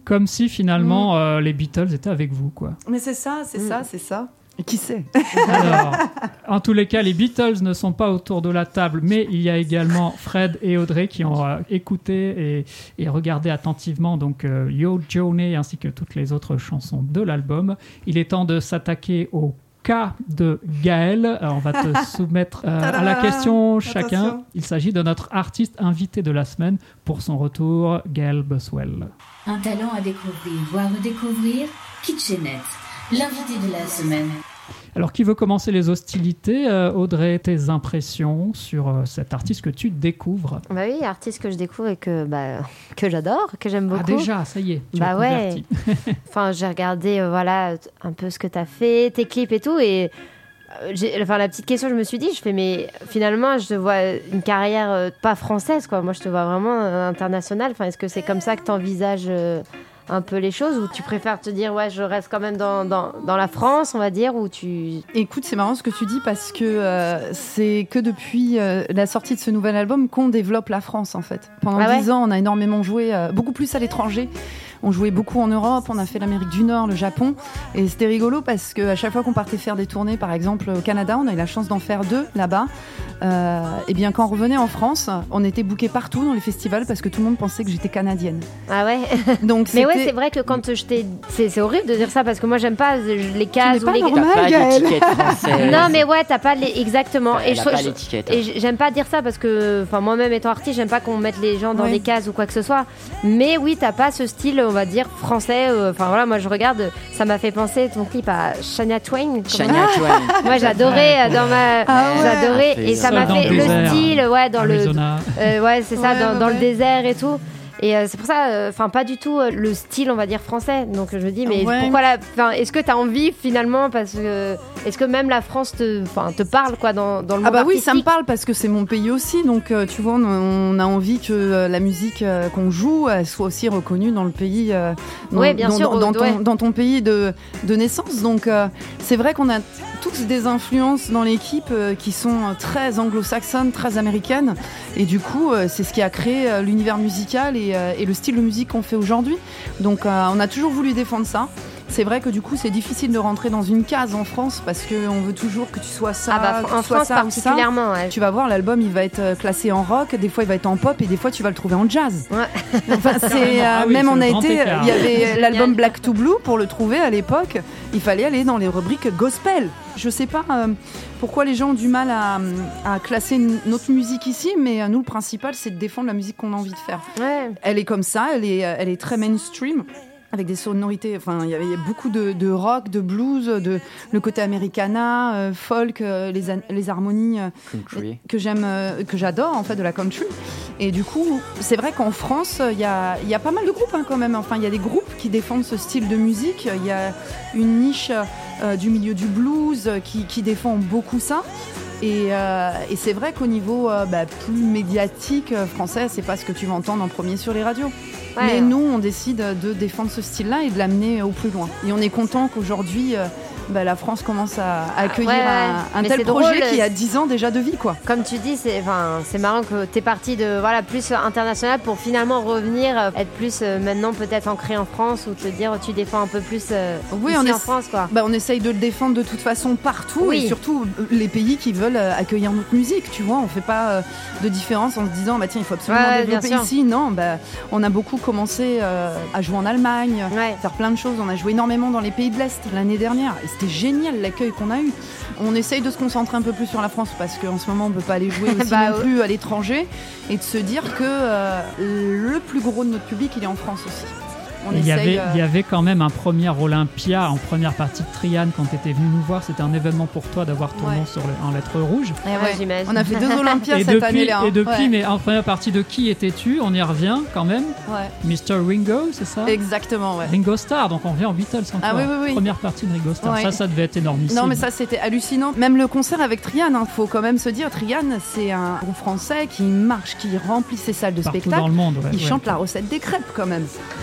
Comme si finalement mmh. euh, les Beatles étaient avec vous, quoi.
Mais c'est ça, c'est mmh. ça, c'est ça. Et qui sait?
Alors, en tous les cas, les Beatles ne sont pas autour de la table, mais il y a également Fred et Audrey qui ont euh, écouté et, et regardé attentivement donc euh, Yo Journey ainsi que toutes les autres chansons de l'album. Il est temps de s'attaquer au cas de Gaël. Alors, on va te soumettre euh, à la question chacun. Attention. Il s'agit de notre artiste invité de la semaine pour son retour, Gaël Boswell.
Un talent à découvrir ou à redécouvrir, Kitchenette, l'invité de la semaine.
Alors, qui veut commencer les hostilités? euh, Audrey, tes impressions sur euh, cet artiste que tu découvres?
Bah oui, artiste que je découvre et que, bah, que j'adore, que j'aime beaucoup.
Ah déjà, ça y est, tu
bah
es
ouais. Enfin, j'ai regardé euh, voilà, un peu ce que tu as fait, tes clips et tout, et euh, j'ai, enfin, la petite question, je me suis dit, je fais, mais finalement, je te vois une carrière euh, pas française, quoi. Moi, je te vois vraiment euh, internationale. Enfin, est-ce que c'est comme ça que tu envisages euh, un peu les choses, ou tu préfères te dire ouais je reste quand même dans, dans, dans la France, on va dire, ou tu...
Écoute, c'est marrant ce que tu dis parce que euh, c'est que depuis euh, la sortie de ce nouvel album qu'on développe la France en fait. Pendant ah dix ouais ans on a énormément joué, euh, beaucoup plus à l'étranger. On jouait beaucoup en Europe, on a fait l'Amérique du Nord, le Japon, et c'était rigolo parce qu'à chaque fois qu'on partait faire des tournées, par exemple au Canada, on a eu la chance d'en faire deux là-bas. Euh, et bien quand on revenait en France, on était bookés partout dans les festivals parce que tout le monde pensait que j'étais canadienne.
Ah ouais.
Donc
mais ouais, c'est vrai que quand je t'ai, c'est, c'est horrible de dire ça parce que moi j'aime pas les cases
ou
les.
Normal,
t'as pas d'étiquette française.
Non mais ouais, t'as pas les... exactement.
Elle
et je
pas
je...
l'étiquette.
Et j'aime pas dire ça parce que, enfin moi-même étant artiste, j'aime pas qu'on mette les gens dans
ouais.
des cases ou quoi que ce soit. Mais oui, t'as pas ce style, on va dire français. Enfin voilà, moi je regarde, ça m'a fait penser ton clip à Shania Twain.
Shania Twain.
Moi j'adorais dans ma,
ah ouais.
j'adorais et ça m'a fait le, le style, ouais dans
Arizona.
le, euh, ouais c'est ça
ouais,
dans,
ouais,
dans
ouais.
le désert et tout. Et euh, c'est pour ça, enfin euh, pas du tout euh, le style, on va dire français. Donc je me dis, mais
ouais.
pourquoi la, enfin est-ce que t'as envie finalement, parce que est-ce que même la France te, enfin te parle quoi dans dans le monde
Ah bah
artistique?
oui, ça me parle parce que c'est mon pays aussi. Donc euh, tu vois, on, on a envie que euh, la musique euh, qu'on joue elle soit aussi reconnue dans le pays, euh, dans,
ouais, bien
dans,
sûr,
dans, dans,
ouais.
ton, dans ton pays de de naissance. Donc euh, c'est vrai qu'on a tous des influences dans l'équipe euh, qui sont très anglo-saxonnes, très américaines, et du coup euh, c'est ce qui a créé euh, l'univers musical et, euh, et le style de musique qu'on fait aujourd'hui. Donc euh, on a toujours voulu défendre ça. C'est vrai que du coup c'est difficile de rentrer dans une case en France parce qu'on veut toujours que tu sois ça,
ah bah,
que tu
en
sois
France
ça,
particulièrement.
ça.
Ouais.
Tu vas voir, l'album il va être classé en rock, des fois il va être en pop et des fois tu vas le trouver en jazz.
Ouais.
Enfin, c'est, euh,
ah oui,
même
c'est
on a
le
été,
grand
il y avait
Génial.
l'album Black to Blue, pour le trouver à l'époque, il fallait aller dans les rubriques gospel. Je sais pas euh, pourquoi les gens ont du mal à, à classer notre musique ici, mais euh, nous le principal c'est de défendre la musique qu'on a envie de faire.
Ouais.
Elle est comme ça, elle est, elle est très mainstream. Avec des sonorités, enfin il y avait beaucoup de, de rock, de blues, de le côté americana, euh, folk, euh, les, les harmonies euh, que j'aime, euh, que j'adore en fait de la country. Et du coup, c'est vrai qu'en France, il y a, y a pas mal de groupes hein, quand même. Enfin, il y a des groupes qui défendent ce style de musique. Il y a une niche euh, du milieu du blues qui, qui défend beaucoup ça. Et, euh, et c'est vrai qu'au niveau euh, bah, plus médiatique euh, français, c'est pas ce que tu vas entendre en premier sur les radios. Ouais, mais ouais. Nous, on décide de défendre ce style-là et de l'amener au plus loin. Et on est content qu'aujourd'hui, euh, bah, la France commence à accueillir ouais, ouais. un, un tel projet drôle, qui a dix ans déjà de vie, quoi.
Comme tu dis, c'est, c'est marrant que tu es parti de voilà, plus international pour finalement revenir, être plus euh, maintenant peut-être ancré en France, ou te dire tu défends un peu plus euh,
oui,
ici
on
en
est,
France, quoi.
Bah, on essaye de le défendre de toute façon partout, oui. Et surtout les pays qui veulent euh, accueillir notre musique, tu vois. On fait pas euh, de différence en se disant bah, tiens, il faut absolument ouais, développer ici. Non, bah, on a beaucoup commencé euh, à jouer en Allemagne, ouais. faire plein de choses. On a joué énormément dans les pays de l'Est l'année dernière et c'était génial l'accueil qu'on a eu. On essaye de se concentrer un peu plus sur la France parce qu'en ce moment on ne peut pas aller jouer aussi bah, non ouais. plus à l'étranger, et de se dire que euh, le plus gros de notre public il est en France aussi.
On il, y avait, euh... il y avait quand même un premier Olympia en première partie de Trian quand tu étais venu nous voir. C'était un événement pour toi d'avoir ton ouais. nom sur le, en lettres rouges.
Ouais, ouais, j'imagine.
On a fait deux Olympias cette
depuis,
année-là. Hein.
Et depuis,
ouais.
mais en première partie de qui étais-tu? On y revient quand même.
Ouais.
mister Ringo, c'est ça?
Exactement, ouais.
Ringo Starr, donc on revient en Beatles encore.
Ah, oui, oui, oui.
Première partie de Ringo Starr. Ouais. Ça, ça devait être énormissime.
Non, mais ça, c'était hallucinant. Même le concert avec Trian, il hein, faut quand même se dire, Trian, c'est un groupe français qui marche, qui remplit ses salles de
partout
spectacle.
Dans le monde, ouais,
il
ouais.
chante la recette des crêpes quand même sur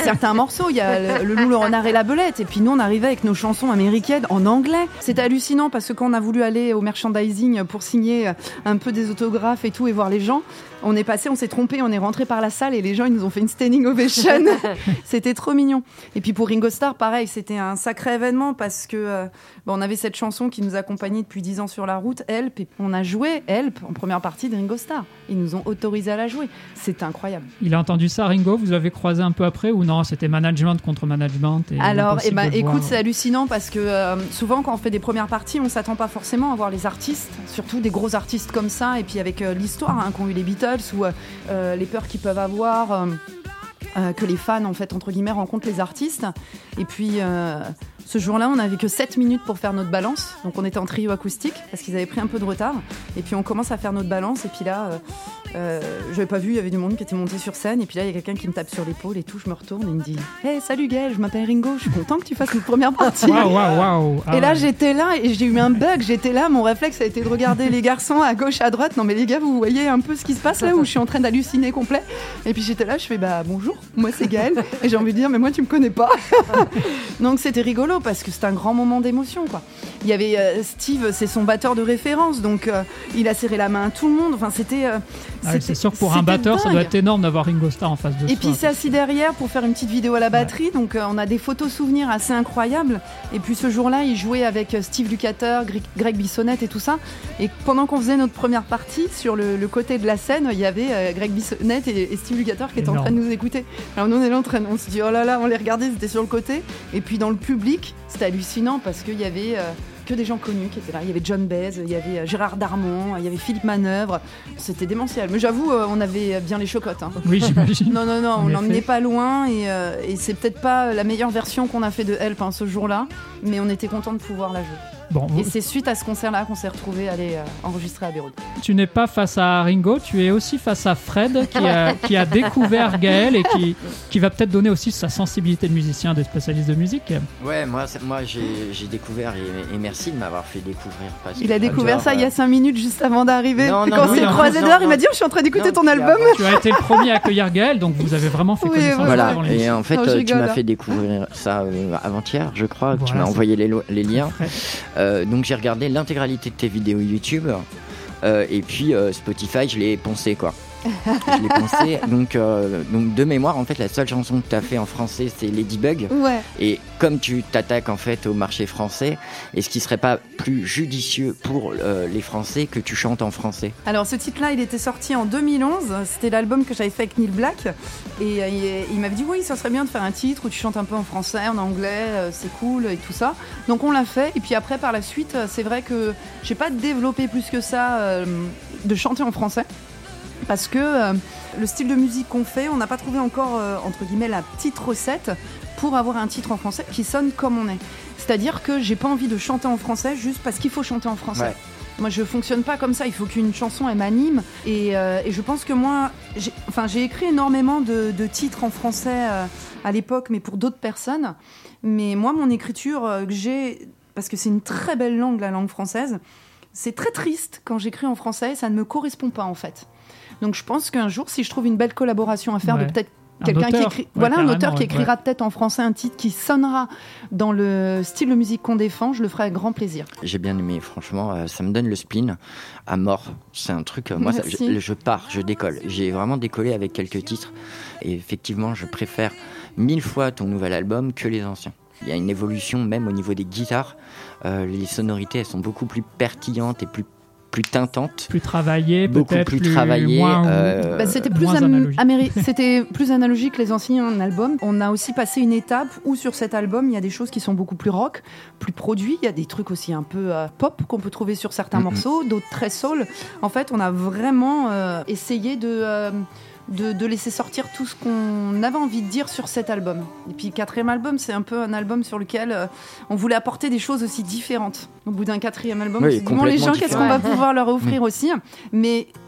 certains morceaux, il y a le, le loup, le renard et la belette. Et puis nous, on arrivait avec nos chansons américaines en anglais. C'était hallucinant parce que quand on a voulu aller au merchandising pour signer un peu des autographes et tout et voir les gens, on est passé, on s'est trompé, on est rentré par la salle et les gens ils nous ont fait une standing ovation. C'était trop mignon. Et puis pour Ringo Starr, pareil, c'était un sacré événement parce que euh, bah, on avait cette chanson qui nous accompagnait depuis dix ans sur la route, Help, et on a joué Help en première partie de Ringo Starr. Ils nous ont autorisé à la jouer. C'était incroyable.
Il a entendu ça, Ringo? Vous avez croisé un peu après ou non? C'était management contre management et
Alors, eh ben,
de
écoute,
voir...
c'est hallucinant parce que euh, souvent quand on fait des premières parties, on s'attend pas forcément à voir les artistes, surtout des gros artistes comme ça, et puis avec euh, l'histoire hein, qu'ont eu les Beatles ou euh, les peurs qu'ils peuvent avoir, euh, euh, que les fans en fait entre guillemets rencontrent les artistes. Et puis euh, ce jour-là, on n'avait que sept minutes pour faire notre balance, donc on était en trio acoustique parce qu'ils avaient pris un peu de retard. Et puis on commence à faire notre balance, et puis là, euh, euh, je n'avais pas vu, il y avait du monde qui était monté sur scène, et puis là il y a quelqu'un qui me tape sur l'épaule et tout, je me retourne et il me dit hey, salut Gaël, je m'appelle Ringo, je suis content que tu fasses notre première partie.
Waouh, waouh, waouh.
Et là j'étais là et j'ai eu un bug, j'étais là, mon réflexe a été de regarder les garçons à gauche, à droite. Non mais les gars, vous voyez un peu ce qui se passe là où je suis en train d'halluciner complet. Et puis j'étais là, je fais bah bonjour, moi c'est Gaël, et j'ai envie de dire mais moi tu me connais pas. Donc c'était rigolo parce que c'était un grand moment d'émotion quoi. Il y avait euh, Steve, c'est son batteur de référence, donc euh, il a serré la main à tout le monde. Enfin c'était, euh,
ah,
c'était
c'est sûr que pour un batteur, dingue. Ça doit être énorme d'avoir Ringo Starr en face de soi.
Et puis il s'est assis derrière pour faire une petite vidéo à la batterie, ouais. Donc euh, on a des photos souvenirs assez incroyables. Et puis ce jour-là, il jouait avec Steve Lukather, Greg Bissonette et tout ça. Et pendant qu'on faisait notre première partie, sur le, le côté de la scène, il y avait euh, Greg Bissonette et, et Steve Lukather qui étaient énorme. En train de nous écouter. Alors nous on est là en train de, on se dit oh là là, on les regardait, c'était sur le côté. Et puis dans le public, c'était hallucinant parce qu'il y avait euh, que des gens connus qui étaient là. Il y avait John Baez, il y avait euh, Gérard Darmon, il y avait Philippe Manœuvre. C'était démentiel. Mais j'avoue, euh, on avait bien les chocottes. Hein.
Oui, j'imagine.
non, non, non, on n'emmenait pas loin et, euh, et c'est peut-être pas la meilleure version qu'on a fait de Help hein, ce jour-là, mais on était content de pouvoir la jouer.
Bon,
et c'est suite à ce concert-là qu'on s'est retrouvés à aller euh, enregistrer à Beyrouth.
Tu n'es pas face à Ringo, tu es aussi face à Fred qui a, qui a découvert Gaël et qui, qui va peut-être donner aussi sa sensibilité de musicien, des spécialistes de musique.
Ouais, moi, moi j'ai, j'ai découvert et, et merci de m'avoir fait découvrir. Parce
il a découvert
genre,
ça euh... il y a cinq minutes juste avant d'arriver.
Non, non,
quand on
oui,
s'est croisés dehors, il m'a dit oh, je suis en train d'écouter non, ton album.
Tu as été le premier à accueillir Gaël, donc vous avez vraiment fait oui, connaissance.
Voilà,
avant
et en fait,
non,
euh, tu m'as fait découvrir ça euh, avant-hier, je crois. Voilà, tu m'as envoyé les, lo- les liens. Euh, donc j'ai regardé l'intégralité de tes vidéos YouTube euh, et puis euh, Spotify je l'ai poncé quoi. Je l'ai poncé donc, euh, donc de mémoire en fait la seule chanson que tu as fait en français c'est Ladybug
ouais.
Et comme tu t'attaques en fait au marché français, est-ce qu'il serait pas plus judicieux pour euh, les Français que tu chantes en français?
Alors ce titre là il était sorti en deux mille onze, c'était l'album que j'avais fait avec Neil Black et euh, il, il m'avait dit oui ça serait bien de faire un titre où tu chantes un peu en français, en anglais, euh, c'est cool et tout ça, donc on l'a fait et puis après par la suite euh, c'est vrai que j'ai pas développé plus que ça euh, de chanter en français parce que euh, le style de musique qu'on fait, on n'a pas trouvé encore euh, entre guillemets la petite recette pour avoir un titre en français qui sonne comme on est. C'est-à-dire que j'ai pas envie de chanter en français juste parce qu'il faut chanter en français. Ouais. Moi, je fonctionne pas comme ça. Il faut qu'une chanson elle m'anime. Et, euh, et je pense que moi, j'ai, enfin, j'ai écrit énormément de, de titres en français euh, à l'époque, mais pour d'autres personnes. Mais moi, mon écriture euh, que j'ai, parce que c'est une très belle langue, la langue française, c'est très triste quand j'écris en français. Ça ne me correspond pas en fait. Donc, je pense qu'un jour, si je trouve une belle collaboration à faire, ouais. de peut-être quelqu'un qui écrit, ouais, voilà, un auteur qui écrira ouais. peut-être en français un titre qui sonnera dans le style de musique qu'on défend, je le ferai avec grand plaisir.
J'ai bien aimé, franchement, euh, ça me donne le spleen à mort. C'est un truc, euh, moi, ça, je, je pars, je décolle. J'ai vraiment décollé avec quelques titres. Et effectivement, je préfère mille fois ton nouvel album que les anciens. Il y a une évolution même au niveau des guitares. Euh, les sonorités, elles sont beaucoup plus pertinentes et plus plus teintante,
plus travaillée,
beaucoup
peut-être
plus,
plus
travaillée.
Euh... Bah, c'était, plus am- améri- c'était plus analogique que les anciens albums. On a aussi passé une étape où sur cet album, il y a des choses qui sont beaucoup plus rock, plus produits. Il y a des trucs aussi un peu euh, pop qu'on peut trouver sur certains mm-hmm. morceaux, d'autres très soul. En fait, on a vraiment euh, essayé de... Euh, De, de laisser sortir tout ce qu'on avait envie de dire sur cet album. Et puis le quatrième album, c'est un peu un album sur lequel euh, on voulait apporter des choses aussi différentes. Au bout d'un quatrième album,
oui,
c'est bon, les gens, différent. Qu'est-ce qu'on va pouvoir leur offrir
mmh.
aussi? Mais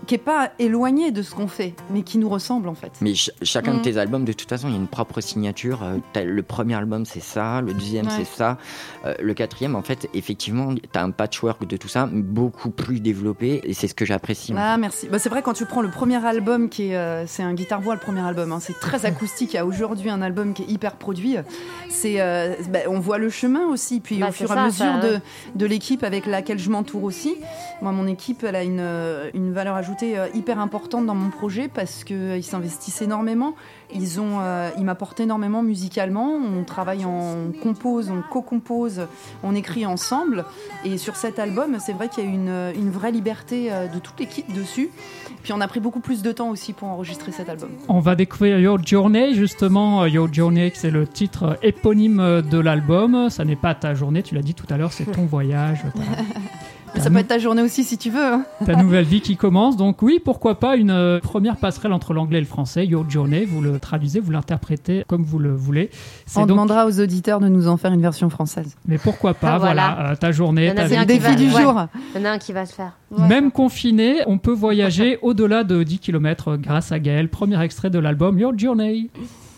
qui est pas éloigné de ce qu'on fait, mais qui nous ressemble en fait.
Mais ch- chacun
Mm.
de tes albums, de toute façon, il y a une propre signature. Euh, t'as le premier album, c'est ça. Le deuxième,
Ouais.
c'est ça. Euh, le quatrième, en fait, effectivement, t'as un patchwork de tout ça, beaucoup plus développé. Et c'est ce que j'apprécie. en
Ah merci. Bah, c'est vrai quand tu prends le premier album qui est, euh, c'est un guitare-voix le premier album. Hein, c'est très acoustique. Il y a aujourd'hui un album qui est hyper produit. C'est, euh, bah, on voit le chemin aussi. Puis
Bah,
au
c'est
fur et
ça,
à mesure
ça,
de,
ouais.
de l'équipe avec laquelle je m'entoure aussi. Moi, mon équipe, elle a une, euh, une valeur ajoutée euh, hyper importante dans mon projet parce que ils s'investissent énormément. Ils ont, euh, ils m'apportent énormément musicalement. On travaille, en, on compose, on co-compose, on écrit ensemble. Et sur cet album, c'est vrai qu'il y a une, une vraie liberté euh, de toute l'équipe dessus. Puis on a pris beaucoup plus de temps aussi pour enregistrer cet album.
On va découvrir Your Journey, justement. Your Journey, c'est le titre éponyme de l'album. Ça n'est pas ta journée, tu l'as dit tout à l'heure, c'est ton voyage. ta-
Mais ça peut être ta journée aussi si tu veux. hein.
Ta nouvelle vie qui commence. Donc oui, pourquoi pas une euh, première passerelle entre l'anglais et le français. Your Journey, vous le traduisez, vous l'interprétez comme vous le voulez. C'est
On
donc-
demandera aux auditeurs de nous en faire une version française.
Mais pourquoi pas,
Ah,
voilà,
voilà.
euh, ta journée,
Il y en a
ta
bien
vie.
qui
défi
va-
du
ouais.
jour.
Il y en a un qui va se faire.
Même confiné, on peut voyager au-delà de dix kilomètres grâce à Gaël. Premier extrait de l'album Your Journey.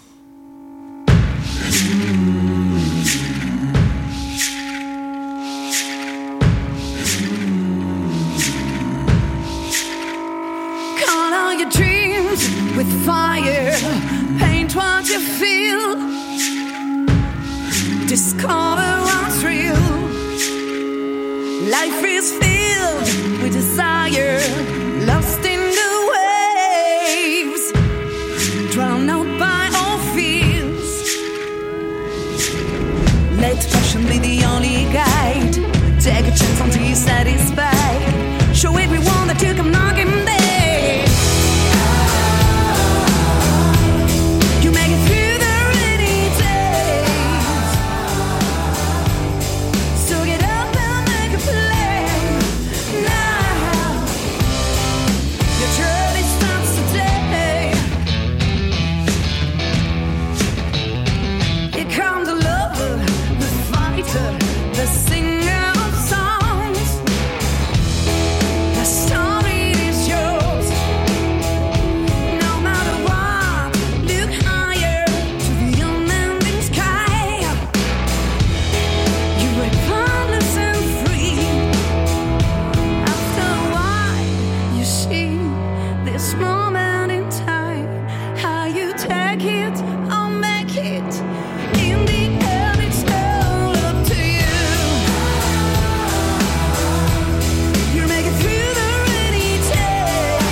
Call all your dreams with fire. Paint what you feel. Discover what's real. Life is filled with desire. Lost in the waves. Drowned out by all fears. Let passion be the only guide. Take a chance until you're satisfied. Show everyone that you come knocking there. You make it through the rainy days. So get up and make a plan now. Your journey starts today. Here comes the lover, the fighter, the singer of songs. The story is yours. No matter what, look higher to the unending sky. You are boundless and free. After a while, you see this moment in time. How you take it or make it. In the end, it's all up to you. You make it through the rainy days.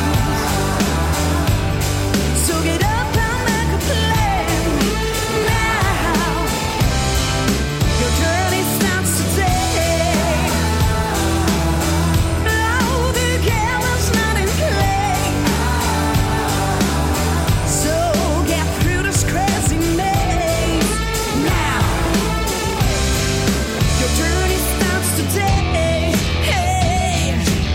So get up and make a plan now. Your journey starts today. Oh, the game is not in play. So get through this crazy maze now. Your journey starts today. Hey.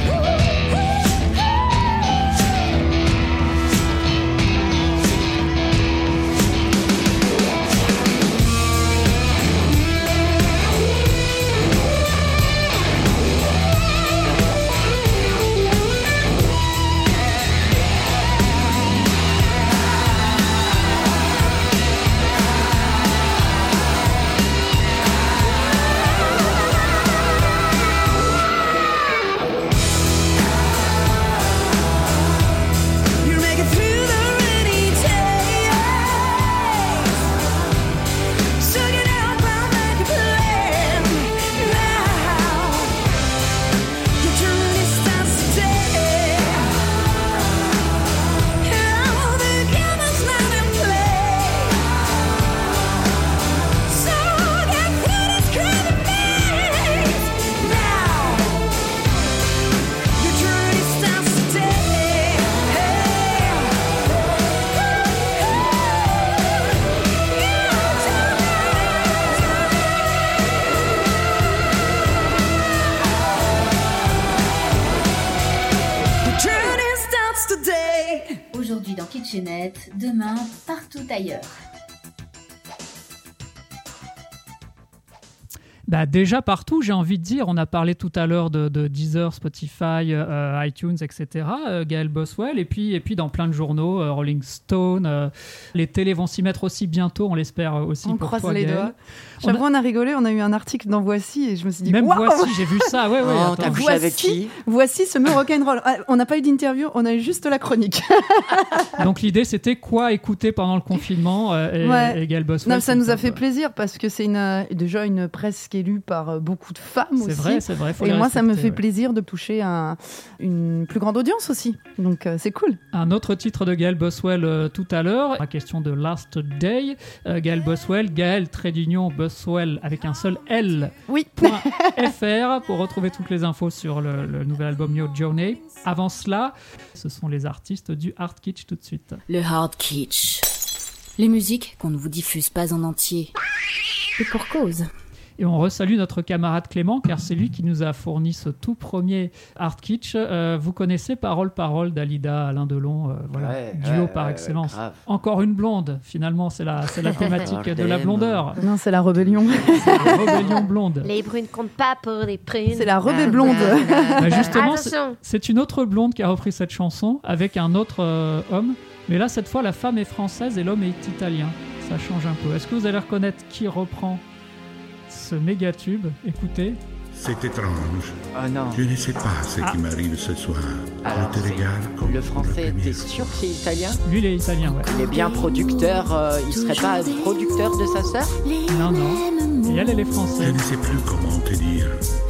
You make it through the rainy days. So get up and make a plan now. Your journey starts today. Oh, the game is not in play. So get through this crazy maze now. Your journey starts today. Your journey starts today.
Aujourd'hui dans Kitchenette, demain partout ailleurs.
Bah déjà partout, j'ai envie de dire. On a parlé tout à l'heure de, de Deezer, Spotify, euh, iTunes, et cetera. Euh, Gaël Boswell, et puis, et puis dans plein de journaux, euh, Rolling Stone. Euh, les télés vont s'y mettre aussi bientôt, on l'espère aussi
on
pour
croise
toi,
les
Gaël.
doigts. J'avoue, on a... on a rigolé, on a eu un article dans Voici et je me suis dit
Même
waouh.
Voici, j'ai vu ça. Ouais, ouais.
Oh, t'as couché avec qui?
Voici ce me rock'n'roll. Ah, on n'a pas eu d'interview, on a eu juste la chronique.
Donc l'idée, c'était quoi écouter pendant le confinement euh, et,
ouais.
et Gaël Boswell.
Non, ça nous a
top.
fait plaisir parce que c'est une, déjà une presse qui est lue par beaucoup de femmes
c'est
aussi.
C'est vrai, c'est vrai. Faut
et moi, ça me fait
ouais.
plaisir de toucher un, une plus grande audience aussi. Donc euh, c'est cool.
Un autre titre de Gaël Boswell euh, tout à l'heure, la question de Last Day. Euh, Gaël Boswell, Gaël trait d'union Boswell avec un seul L.
Oui.
F R pour retrouver toutes les infos sur le, le nouvel album Your Journey. Avant cela, ce sont les artistes du Hard Kitsch tout de suite.
Le Hard Kitsch. Les musiques qu'on ne vous diffuse pas en entier. Et pour cause.
Et on resalue notre camarade Clément, car c'est lui qui nous a fourni ce tout premier Hard Kitsch. Euh, vous connaissez Parole Parole d'Alida Alain Delon, euh, voilà,
ouais,
duo
ouais,
par
ouais,
excellence.
Ouais,
Encore une blonde, finalement, c'est la, c'est la thématique de la blondeur.
Non, c'est la rébellion.
C'est la rébellion blonde.
Les brunes comptent pas pour les prunes.
C'est la rebelle blonde.
Bah justement, c'est,
Attention.
c'est une autre blonde qui a repris cette chanson avec un autre euh, homme. Mais là, cette fois, la femme est française et l'homme est italien. Ça change un peu. Est-ce que vous allez reconnaître qui reprend ce méga tube? Écoutez.
C'est étrange.
Oh non.
Je ne sais pas ce
Ah.
qui m'arrive ce soir.
Alors,
je te regarde comme
le français, t'es sûr qu'il est italien?
Lui, il est italien, ouais.
Il est bien producteur. Euh, il serait pas producteur de sa sœur?
Non, non. Et elle, elle est
Je
française.
ne sais plus comment te dire.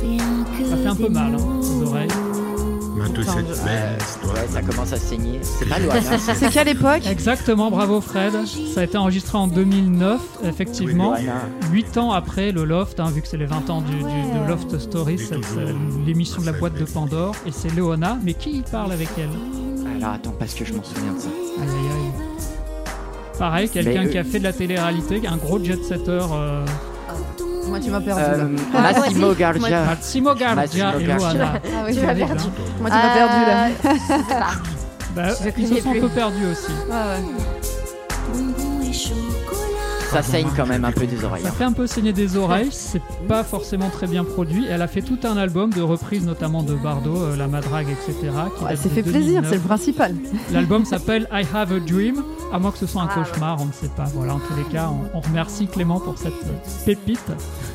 Ça fait un peu mal, hein, aux oreilles.
Ma toute
Enfin,
cette
je-
belle
ouais,
histoire.
ouais, ça commence à saigner. C'est pas loin. Hein.
C'est quelle époque?
Exactement, bravo Fred. Ça a été enregistré en deux mille neuf, effectivement,
Oui, voilà.
huit ans après le Loft, hein, vu que c'est les vingt ans du, du- de Loft Stories, cette- cette- l'émission de la boîte de Pandore, et c'est Léona. Mais qui y parle avec elle?
Alors attends, parce que je m'en souviens de ça.
Aïe aïe aïe. Pareil, quelqu'un
Mais, euh,
qui a fait de la télé-réalité, un gros jet-setter. Euh...
Moi, tu m'as perdu.
Euh,
là.
Massimo Gardia.
Massimo Gardia
Massimo
et
Gardia.
Loana.
Ah oui,
Tu m'as
terrible,
perdu.
hein. Moi, tu m'as perdu là.
Bah,
Je
ils
connais
se sont un
plus.
peu perdus aussi.
Ah ouais.
Ça saigne quand même un peu des oreilles.
Ça
hein.
fait un peu saigner des oreilles, c'est pas forcément très bien produit. Elle a fait tout un album de reprises, notamment de Bardot, euh, La Madrague, et cetera. qui
Ouais,
date
c'est
de
fait plaisir,
deux mille neuf.
c'est le principal.
L'album s'appelle I Have a Dream, à moins que ce soit un
Ah,
cauchemar, on ne sait pas. Voilà, en tous les cas, on, on remercie Clément pour cette euh, pépite.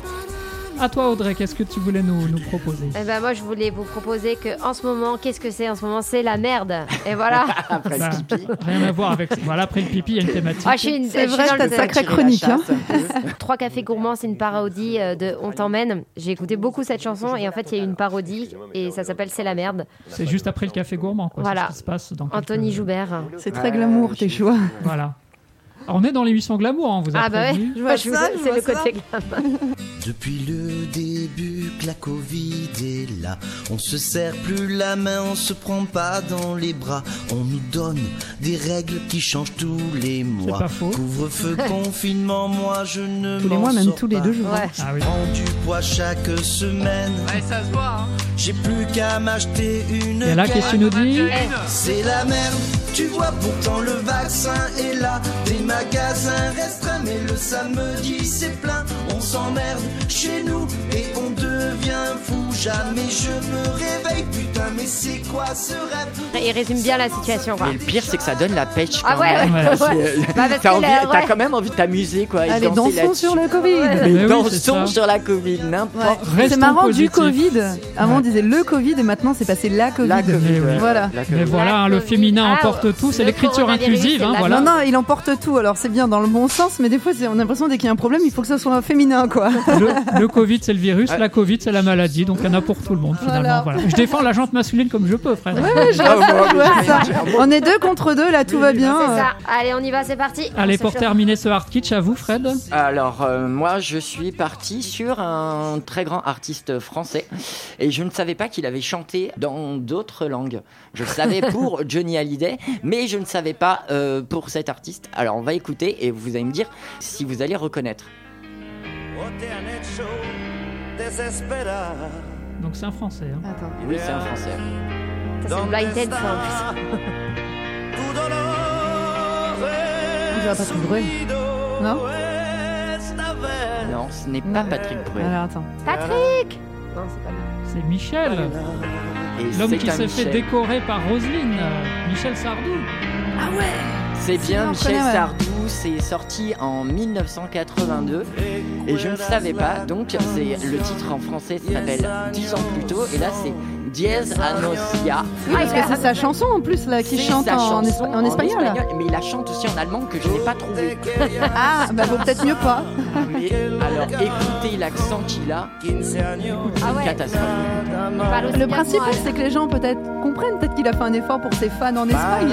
À toi Audrey, qu'est-ce que tu voulais nous, nous proposer?
Eh ben moi je voulais vous proposer que en ce moment, qu'est-ce que c'est en ce moment? C'est la merde. Et voilà.
Après
Bah,
le pipi.
rien à voir avec. Voilà, après le pipi, il y a une thématique.
Ah, je suis une,
C'est
je suis
vrai,
dans
t'as
le-
de sacrée
Tirer la
chronique. Hein.
chatte un peu.
Trois cafés gourmands, c'est une parodie euh, de On t'emmène. J'ai écouté beaucoup cette chanson et en fait il y a eu une parodie et ça s'appelle C'est la merde.
C'est juste après le café gourmand, quoi.
Voilà.
C'est ce qui se passe dans quelques-
Anthony Joubert.
C'est très glamour tes choix.
Voilà. Alors, on est dans l'émission Glamour, hein, on vous a
Ah bah ouais,
prévenu.
je vois
Je vois ça, je
c'est le
vois ça.
côté glam.
Depuis le début que la Covid est là, on se serre plus la main, on se prend pas dans les bras. On nous donne des règles qui changent tous les mois.
pas faux.
Couvre-feu, confinement, moi je ne
Tous les
m'en
mois, même
sors
tous les
pas.
deux jours.
Ouais.
Ah oui.
Prends du poids chaque semaine.
Ouais, ça se voit, hein.
J'ai plus qu'à m'acheter une.
Et là, qu'est-ce que tu nous dis?
C'est la merde, tu vois, pourtant le vaccin est là. Des magasins restreints, mais le samedi c'est plein. On s'emmerde chez nous et on devient fou. Jamais je me réveille, putain, mais c'est quoi ce rêve?
Il résume bien la situation quoi.
Mais le pire, c'est que ça donne la pêche.
Ah
quand
ouais,
même.
ouais,
Ouais.
ouais.
C'est-
Bah, parce
T'as
que
envie-
la-
t'as
ouais.
quand même envie de t'amuser, quoi. et
Allez,
danser
dansons
là-dessus.
sur le Covid.
Mais oui, c'est
Dansons
ça.
sur la Covid, n'importe.
C'est
Restons
marrant
positifs.
du Covid. Avant
Ouais.
on disait le Covid et maintenant c'est passé la Covid.
La Covid,
Mais oui.
ouais.
Voilà.
La
Mais
Covid.
voilà, hein, le
Covid.
féminin
Ah,
emporte tout, c'est
le
l'écriture
coronavirus,
inclusive.
c'est
Hein,
la-
voilà.
Non, non, il emporte tout. Alors c'est bien dans le bon sens, mais des fois c'est- on a l'impression dès qu'il y a un problème, il faut que ça soit féminin, quoi.
Le, le Covid, c'est le virus, la Covid, c'est la maladie, donc il y en a pour tout le monde finalement.
Voilà.
Voilà. Je défends la jante masculine comme je peux, frère.
Ouais, ouais, je
Ah,
vois ça,
moi,
je vois
oui,
ça.
j'ai-
On est deux contre deux, là tout va bien.
C'est ça. Allez, on y va, c'est parti.
Allez,
On
pour
se chauffe.
terminer ce hard kitsch, à vous, Fred.
Alors, euh, moi, je suis parti sur un très grand artiste français et je ne savais pas qu'il avait chanté dans d'autres langues. Je le savais pour Johnny Hallyday, mais je ne savais pas euh, pour cet artiste. Alors, on va écouter et vous allez me dire si vous allez reconnaître.
Donc c'est un français. Hein.
Attends.
Oui, c'est un français.
Ça, c'est Blind Test, ça, en plus.
On dirait pas tout bruit. Non.
Non. ce n'est pas Patrick Bruel.
Alors attends.
Patrick. Non, c'est pas lui.
C'est Michel.
Et
L'homme
c'est
qui
un
s'est fait
Michel.
décorer par Roselyne, euh, Michel Sardou.
Ah ouais.
C'est bien
on
Michel
connaît, ouais.
Sardou, c'est sorti en dix-neuf cent quatre-vingt-deux et je ne savais pas, donc c'est le titre en français s'appelle dix ans plus tôt et là c'est Diez Anosia.
Oui, parce que c'est sa chanson en plus là qui
C'est
chante
sa
en, en,
chanson
espa- en espagnol. là.
mais il la chante aussi en allemand que je n'ai pas trouvé.
Ah, bah vaut peut-être mieux pas.
Mais alors écoutez l'accent qu'il a, c'est
Ah
une
ouais.
catastrophe.
Il parle aussi
Le
bien
principal,
que moi.
c'est que les gens peut-être comprennent, peut-être qu'il a fait un effort pour ses fans en Espagne.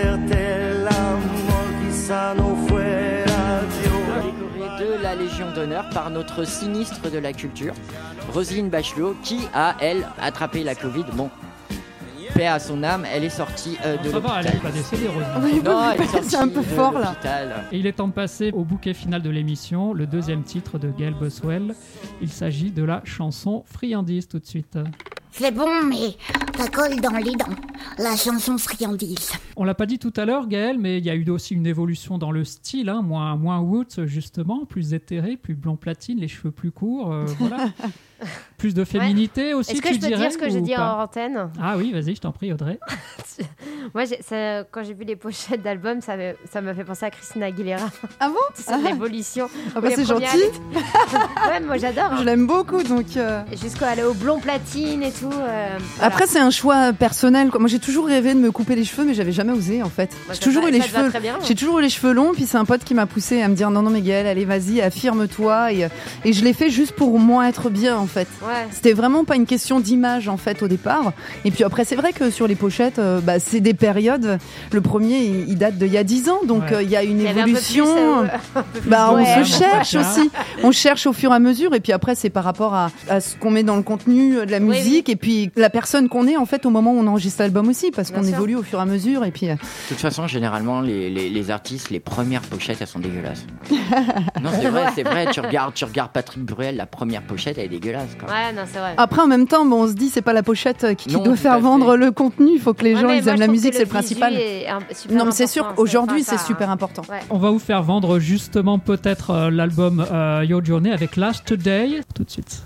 Décorée de la Légion d'honneur par notre sinistre de la culture, Roselyne Bachelot, qui a, elle, attrapé la Covid. Bon, paix à son âme, elle est sortie euh, de
Ça va, elle
l'hôpital.
n'est pas décédée, Roselyne.
Oui,
Non, elle est
c'est
sortie
un peu
de
fort là.
l'hôpital.
Et il est temps de passer au bouquet final de l'émission, le deuxième titre de Gail Boswell. Il s'agit de la chanson Friandise tout de suite.
C'est bon, mais ça colle dans les dents. La chanson friandise.
On l'a pas dit tout à l'heure, Gaël, mais il y a eu aussi une évolution dans le style, hein, moins, moins Woods justement, plus éthéré, plus blanc platine, les cheveux plus courts, euh, voilà. Plus de féminité aussi,
Est-ce que
tu
je peux
dirais,
dire ce que j'ai
ou
dit
pas
en antenne?
Ah oui, vas-y, je t'en prie, Audrey.
Moi, j'ai- ça- quand j'ai vu les pochettes d'albums, ça m'a ça m'a fait penser à Christina Aguilera.
Ah bon?
C'est ça, l'évolution.
Ah bah
Les
c'est
premières-
gentil.
Ouais, moi j'adore.
Je l'aime beaucoup donc. euh,
Jusqu'à aller au blond platine et tout. euh, voilà.
Après c'est un choix personnel. quoi. Moi j'ai toujours rêvé de me couper les cheveux mais j'avais jamais osé en fait.
Moi,
J'ai
ça
toujours
va-
eu les
ça te va
cheveux.
très bien.
J'ai toujours eu les cheveux longs puis c'est un pote qui m'a poussé à me dire non non mais Gaëlle allez vas-y affirme-toi et, et je l'ai fait juste pour moi être bien en fait.
Ouais.
C'était vraiment pas une question d'image en fait au départ. Et puis après c'est vrai que sur les pochettes euh, bah, c'est des périodes. Le premier il, il date d'il y a dix ans donc
Ouais.
euh, il y a une
Il y avait un peu
évolution.
plus, euh, un peu plus
Bah, on
de-
se
Ouais,
cherche
bon,
aussi. On cherche au fur et à mesure. Et puis après, c'est par rapport à, à ce qu'on met dans le contenu de la
Oui,
musique. Et puis la personne qu'on est, en fait, au moment où on enregistre l'album aussi. Parce
Bien
qu'on
sûr.
évolue au fur et à mesure. Et puis, euh,
De toute façon, généralement, les, les, les artistes, les premières pochettes, elles sont dégueulasses. Non, c'est vrai, c'est vrai. Tu regardes, tu regardes Patrick Bruel, la première pochette, elle est dégueulasse. Quoi.
Ouais, non, c'est vrai.
après, en même temps, bon, on se dit, c'est pas la pochette qui, qui
Non,
doit
tout
faire
à fait.
vendre le contenu. Il faut que les
Ouais,
gens,
mais
ils
moi,
aiment
je
la
trouve
musique,
que
c'est le
visu
principal.
est un- super
Non, mais c'est sûr,
important,
aujourd'hui,
enfin,
c'est super important.
Ouais.
On va vous faire vendre justement peut-être euh, l'album euh, Yo Journey avec Last Day tout de suite.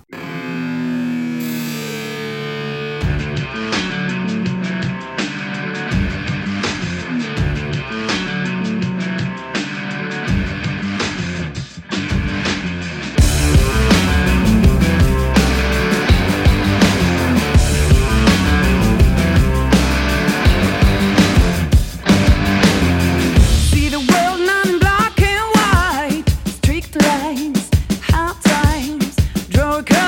See the world not in black and white, strict lines, hard times, draw a curve.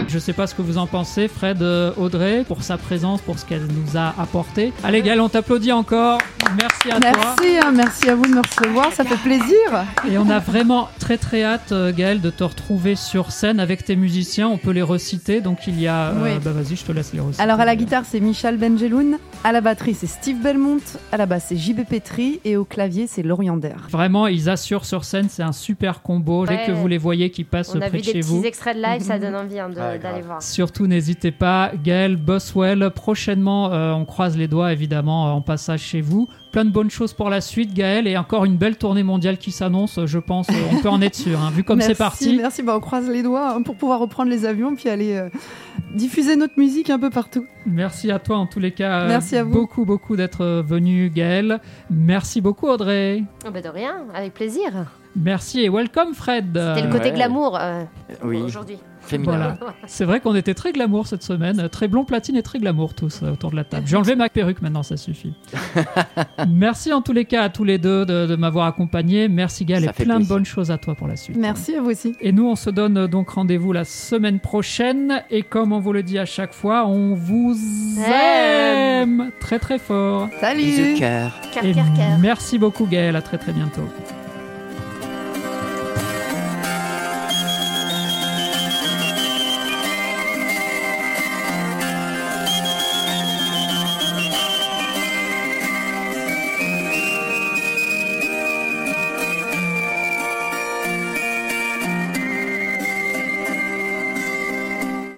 Je sais pas ce que vous en pensez, Fred, euh, Audrey, pour sa présence, pour ce qu'elle nous a apporté. Allez, Gaëlle, on t'applaudit encore. Merci à
merci,
toi.
Merci, hein, merci à vous de me recevoir, ça fait plaisir.
Et on a vraiment très très hâte, euh, Gaëlle, de te retrouver sur scène avec tes musiciens. On peut les reciter, donc il y a... Euh,
oui.
Bah vas-y, je te laisse les reciter.
Alors à la guitare, c'est Michal Benjeloun, à la batterie, c'est Steve Belmont, à la basse, c'est J B Petri, et au clavier, c'est Laurent Der.
Vraiment, ils assurent sur scène, c'est un super combo.
Ouais.
Dès que vous les voyez qui passent
On a
près
vu
de chez
des
vous.
petits extraits de live, ça donne envie hein, de,
Ouais,
d'aller voir.
Surtout, n'hésitez pas. Gaëlle Boswell, prochainement, euh, on croise les doigts, évidemment, en passage chez vous. Plein de bonnes choses pour la suite, Gaëlle, et encore une belle tournée mondiale qui s'annonce, je pense. On peut en être sûr, hein, vu comme
merci,
c'est parti.
Merci, bah, on croise les doigts hein, pour pouvoir reprendre les avions puis aller euh, diffuser notre musique un peu partout.
Merci à toi, en tous les cas.
Merci à vous.
Beaucoup, beaucoup d'être venu, Gaëlle. Merci beaucoup, Audrey.
Oh bah de rien, avec plaisir.
Merci et welcome, Fred.
C'était le côté
Ouais.
glamour euh,
Oui.
aujourd'hui.
Féminin.
Voilà. C'est vrai qu'on était très glamour cette semaine, très blond platine et très glamour tous euh, autour de la table. J'ai enlevé ma perruque maintenant, ça suffit. Merci en tous les cas à tous les deux de, de m'avoir accompagné. Merci Gaëlle
Ça
et
fait
plein de
plaisir.
bonnes choses à toi pour la suite.
Merci à vous aussi.
Et nous, on se donne euh, donc rendez-vous la semaine prochaine. Et comme on vous le dit à chaque fois, on vous aime très très fort.
Salut.
Bisous cœur.
Cœur,
Et
cœur, cœur.
merci beaucoup Gaëlle, à très très bientôt.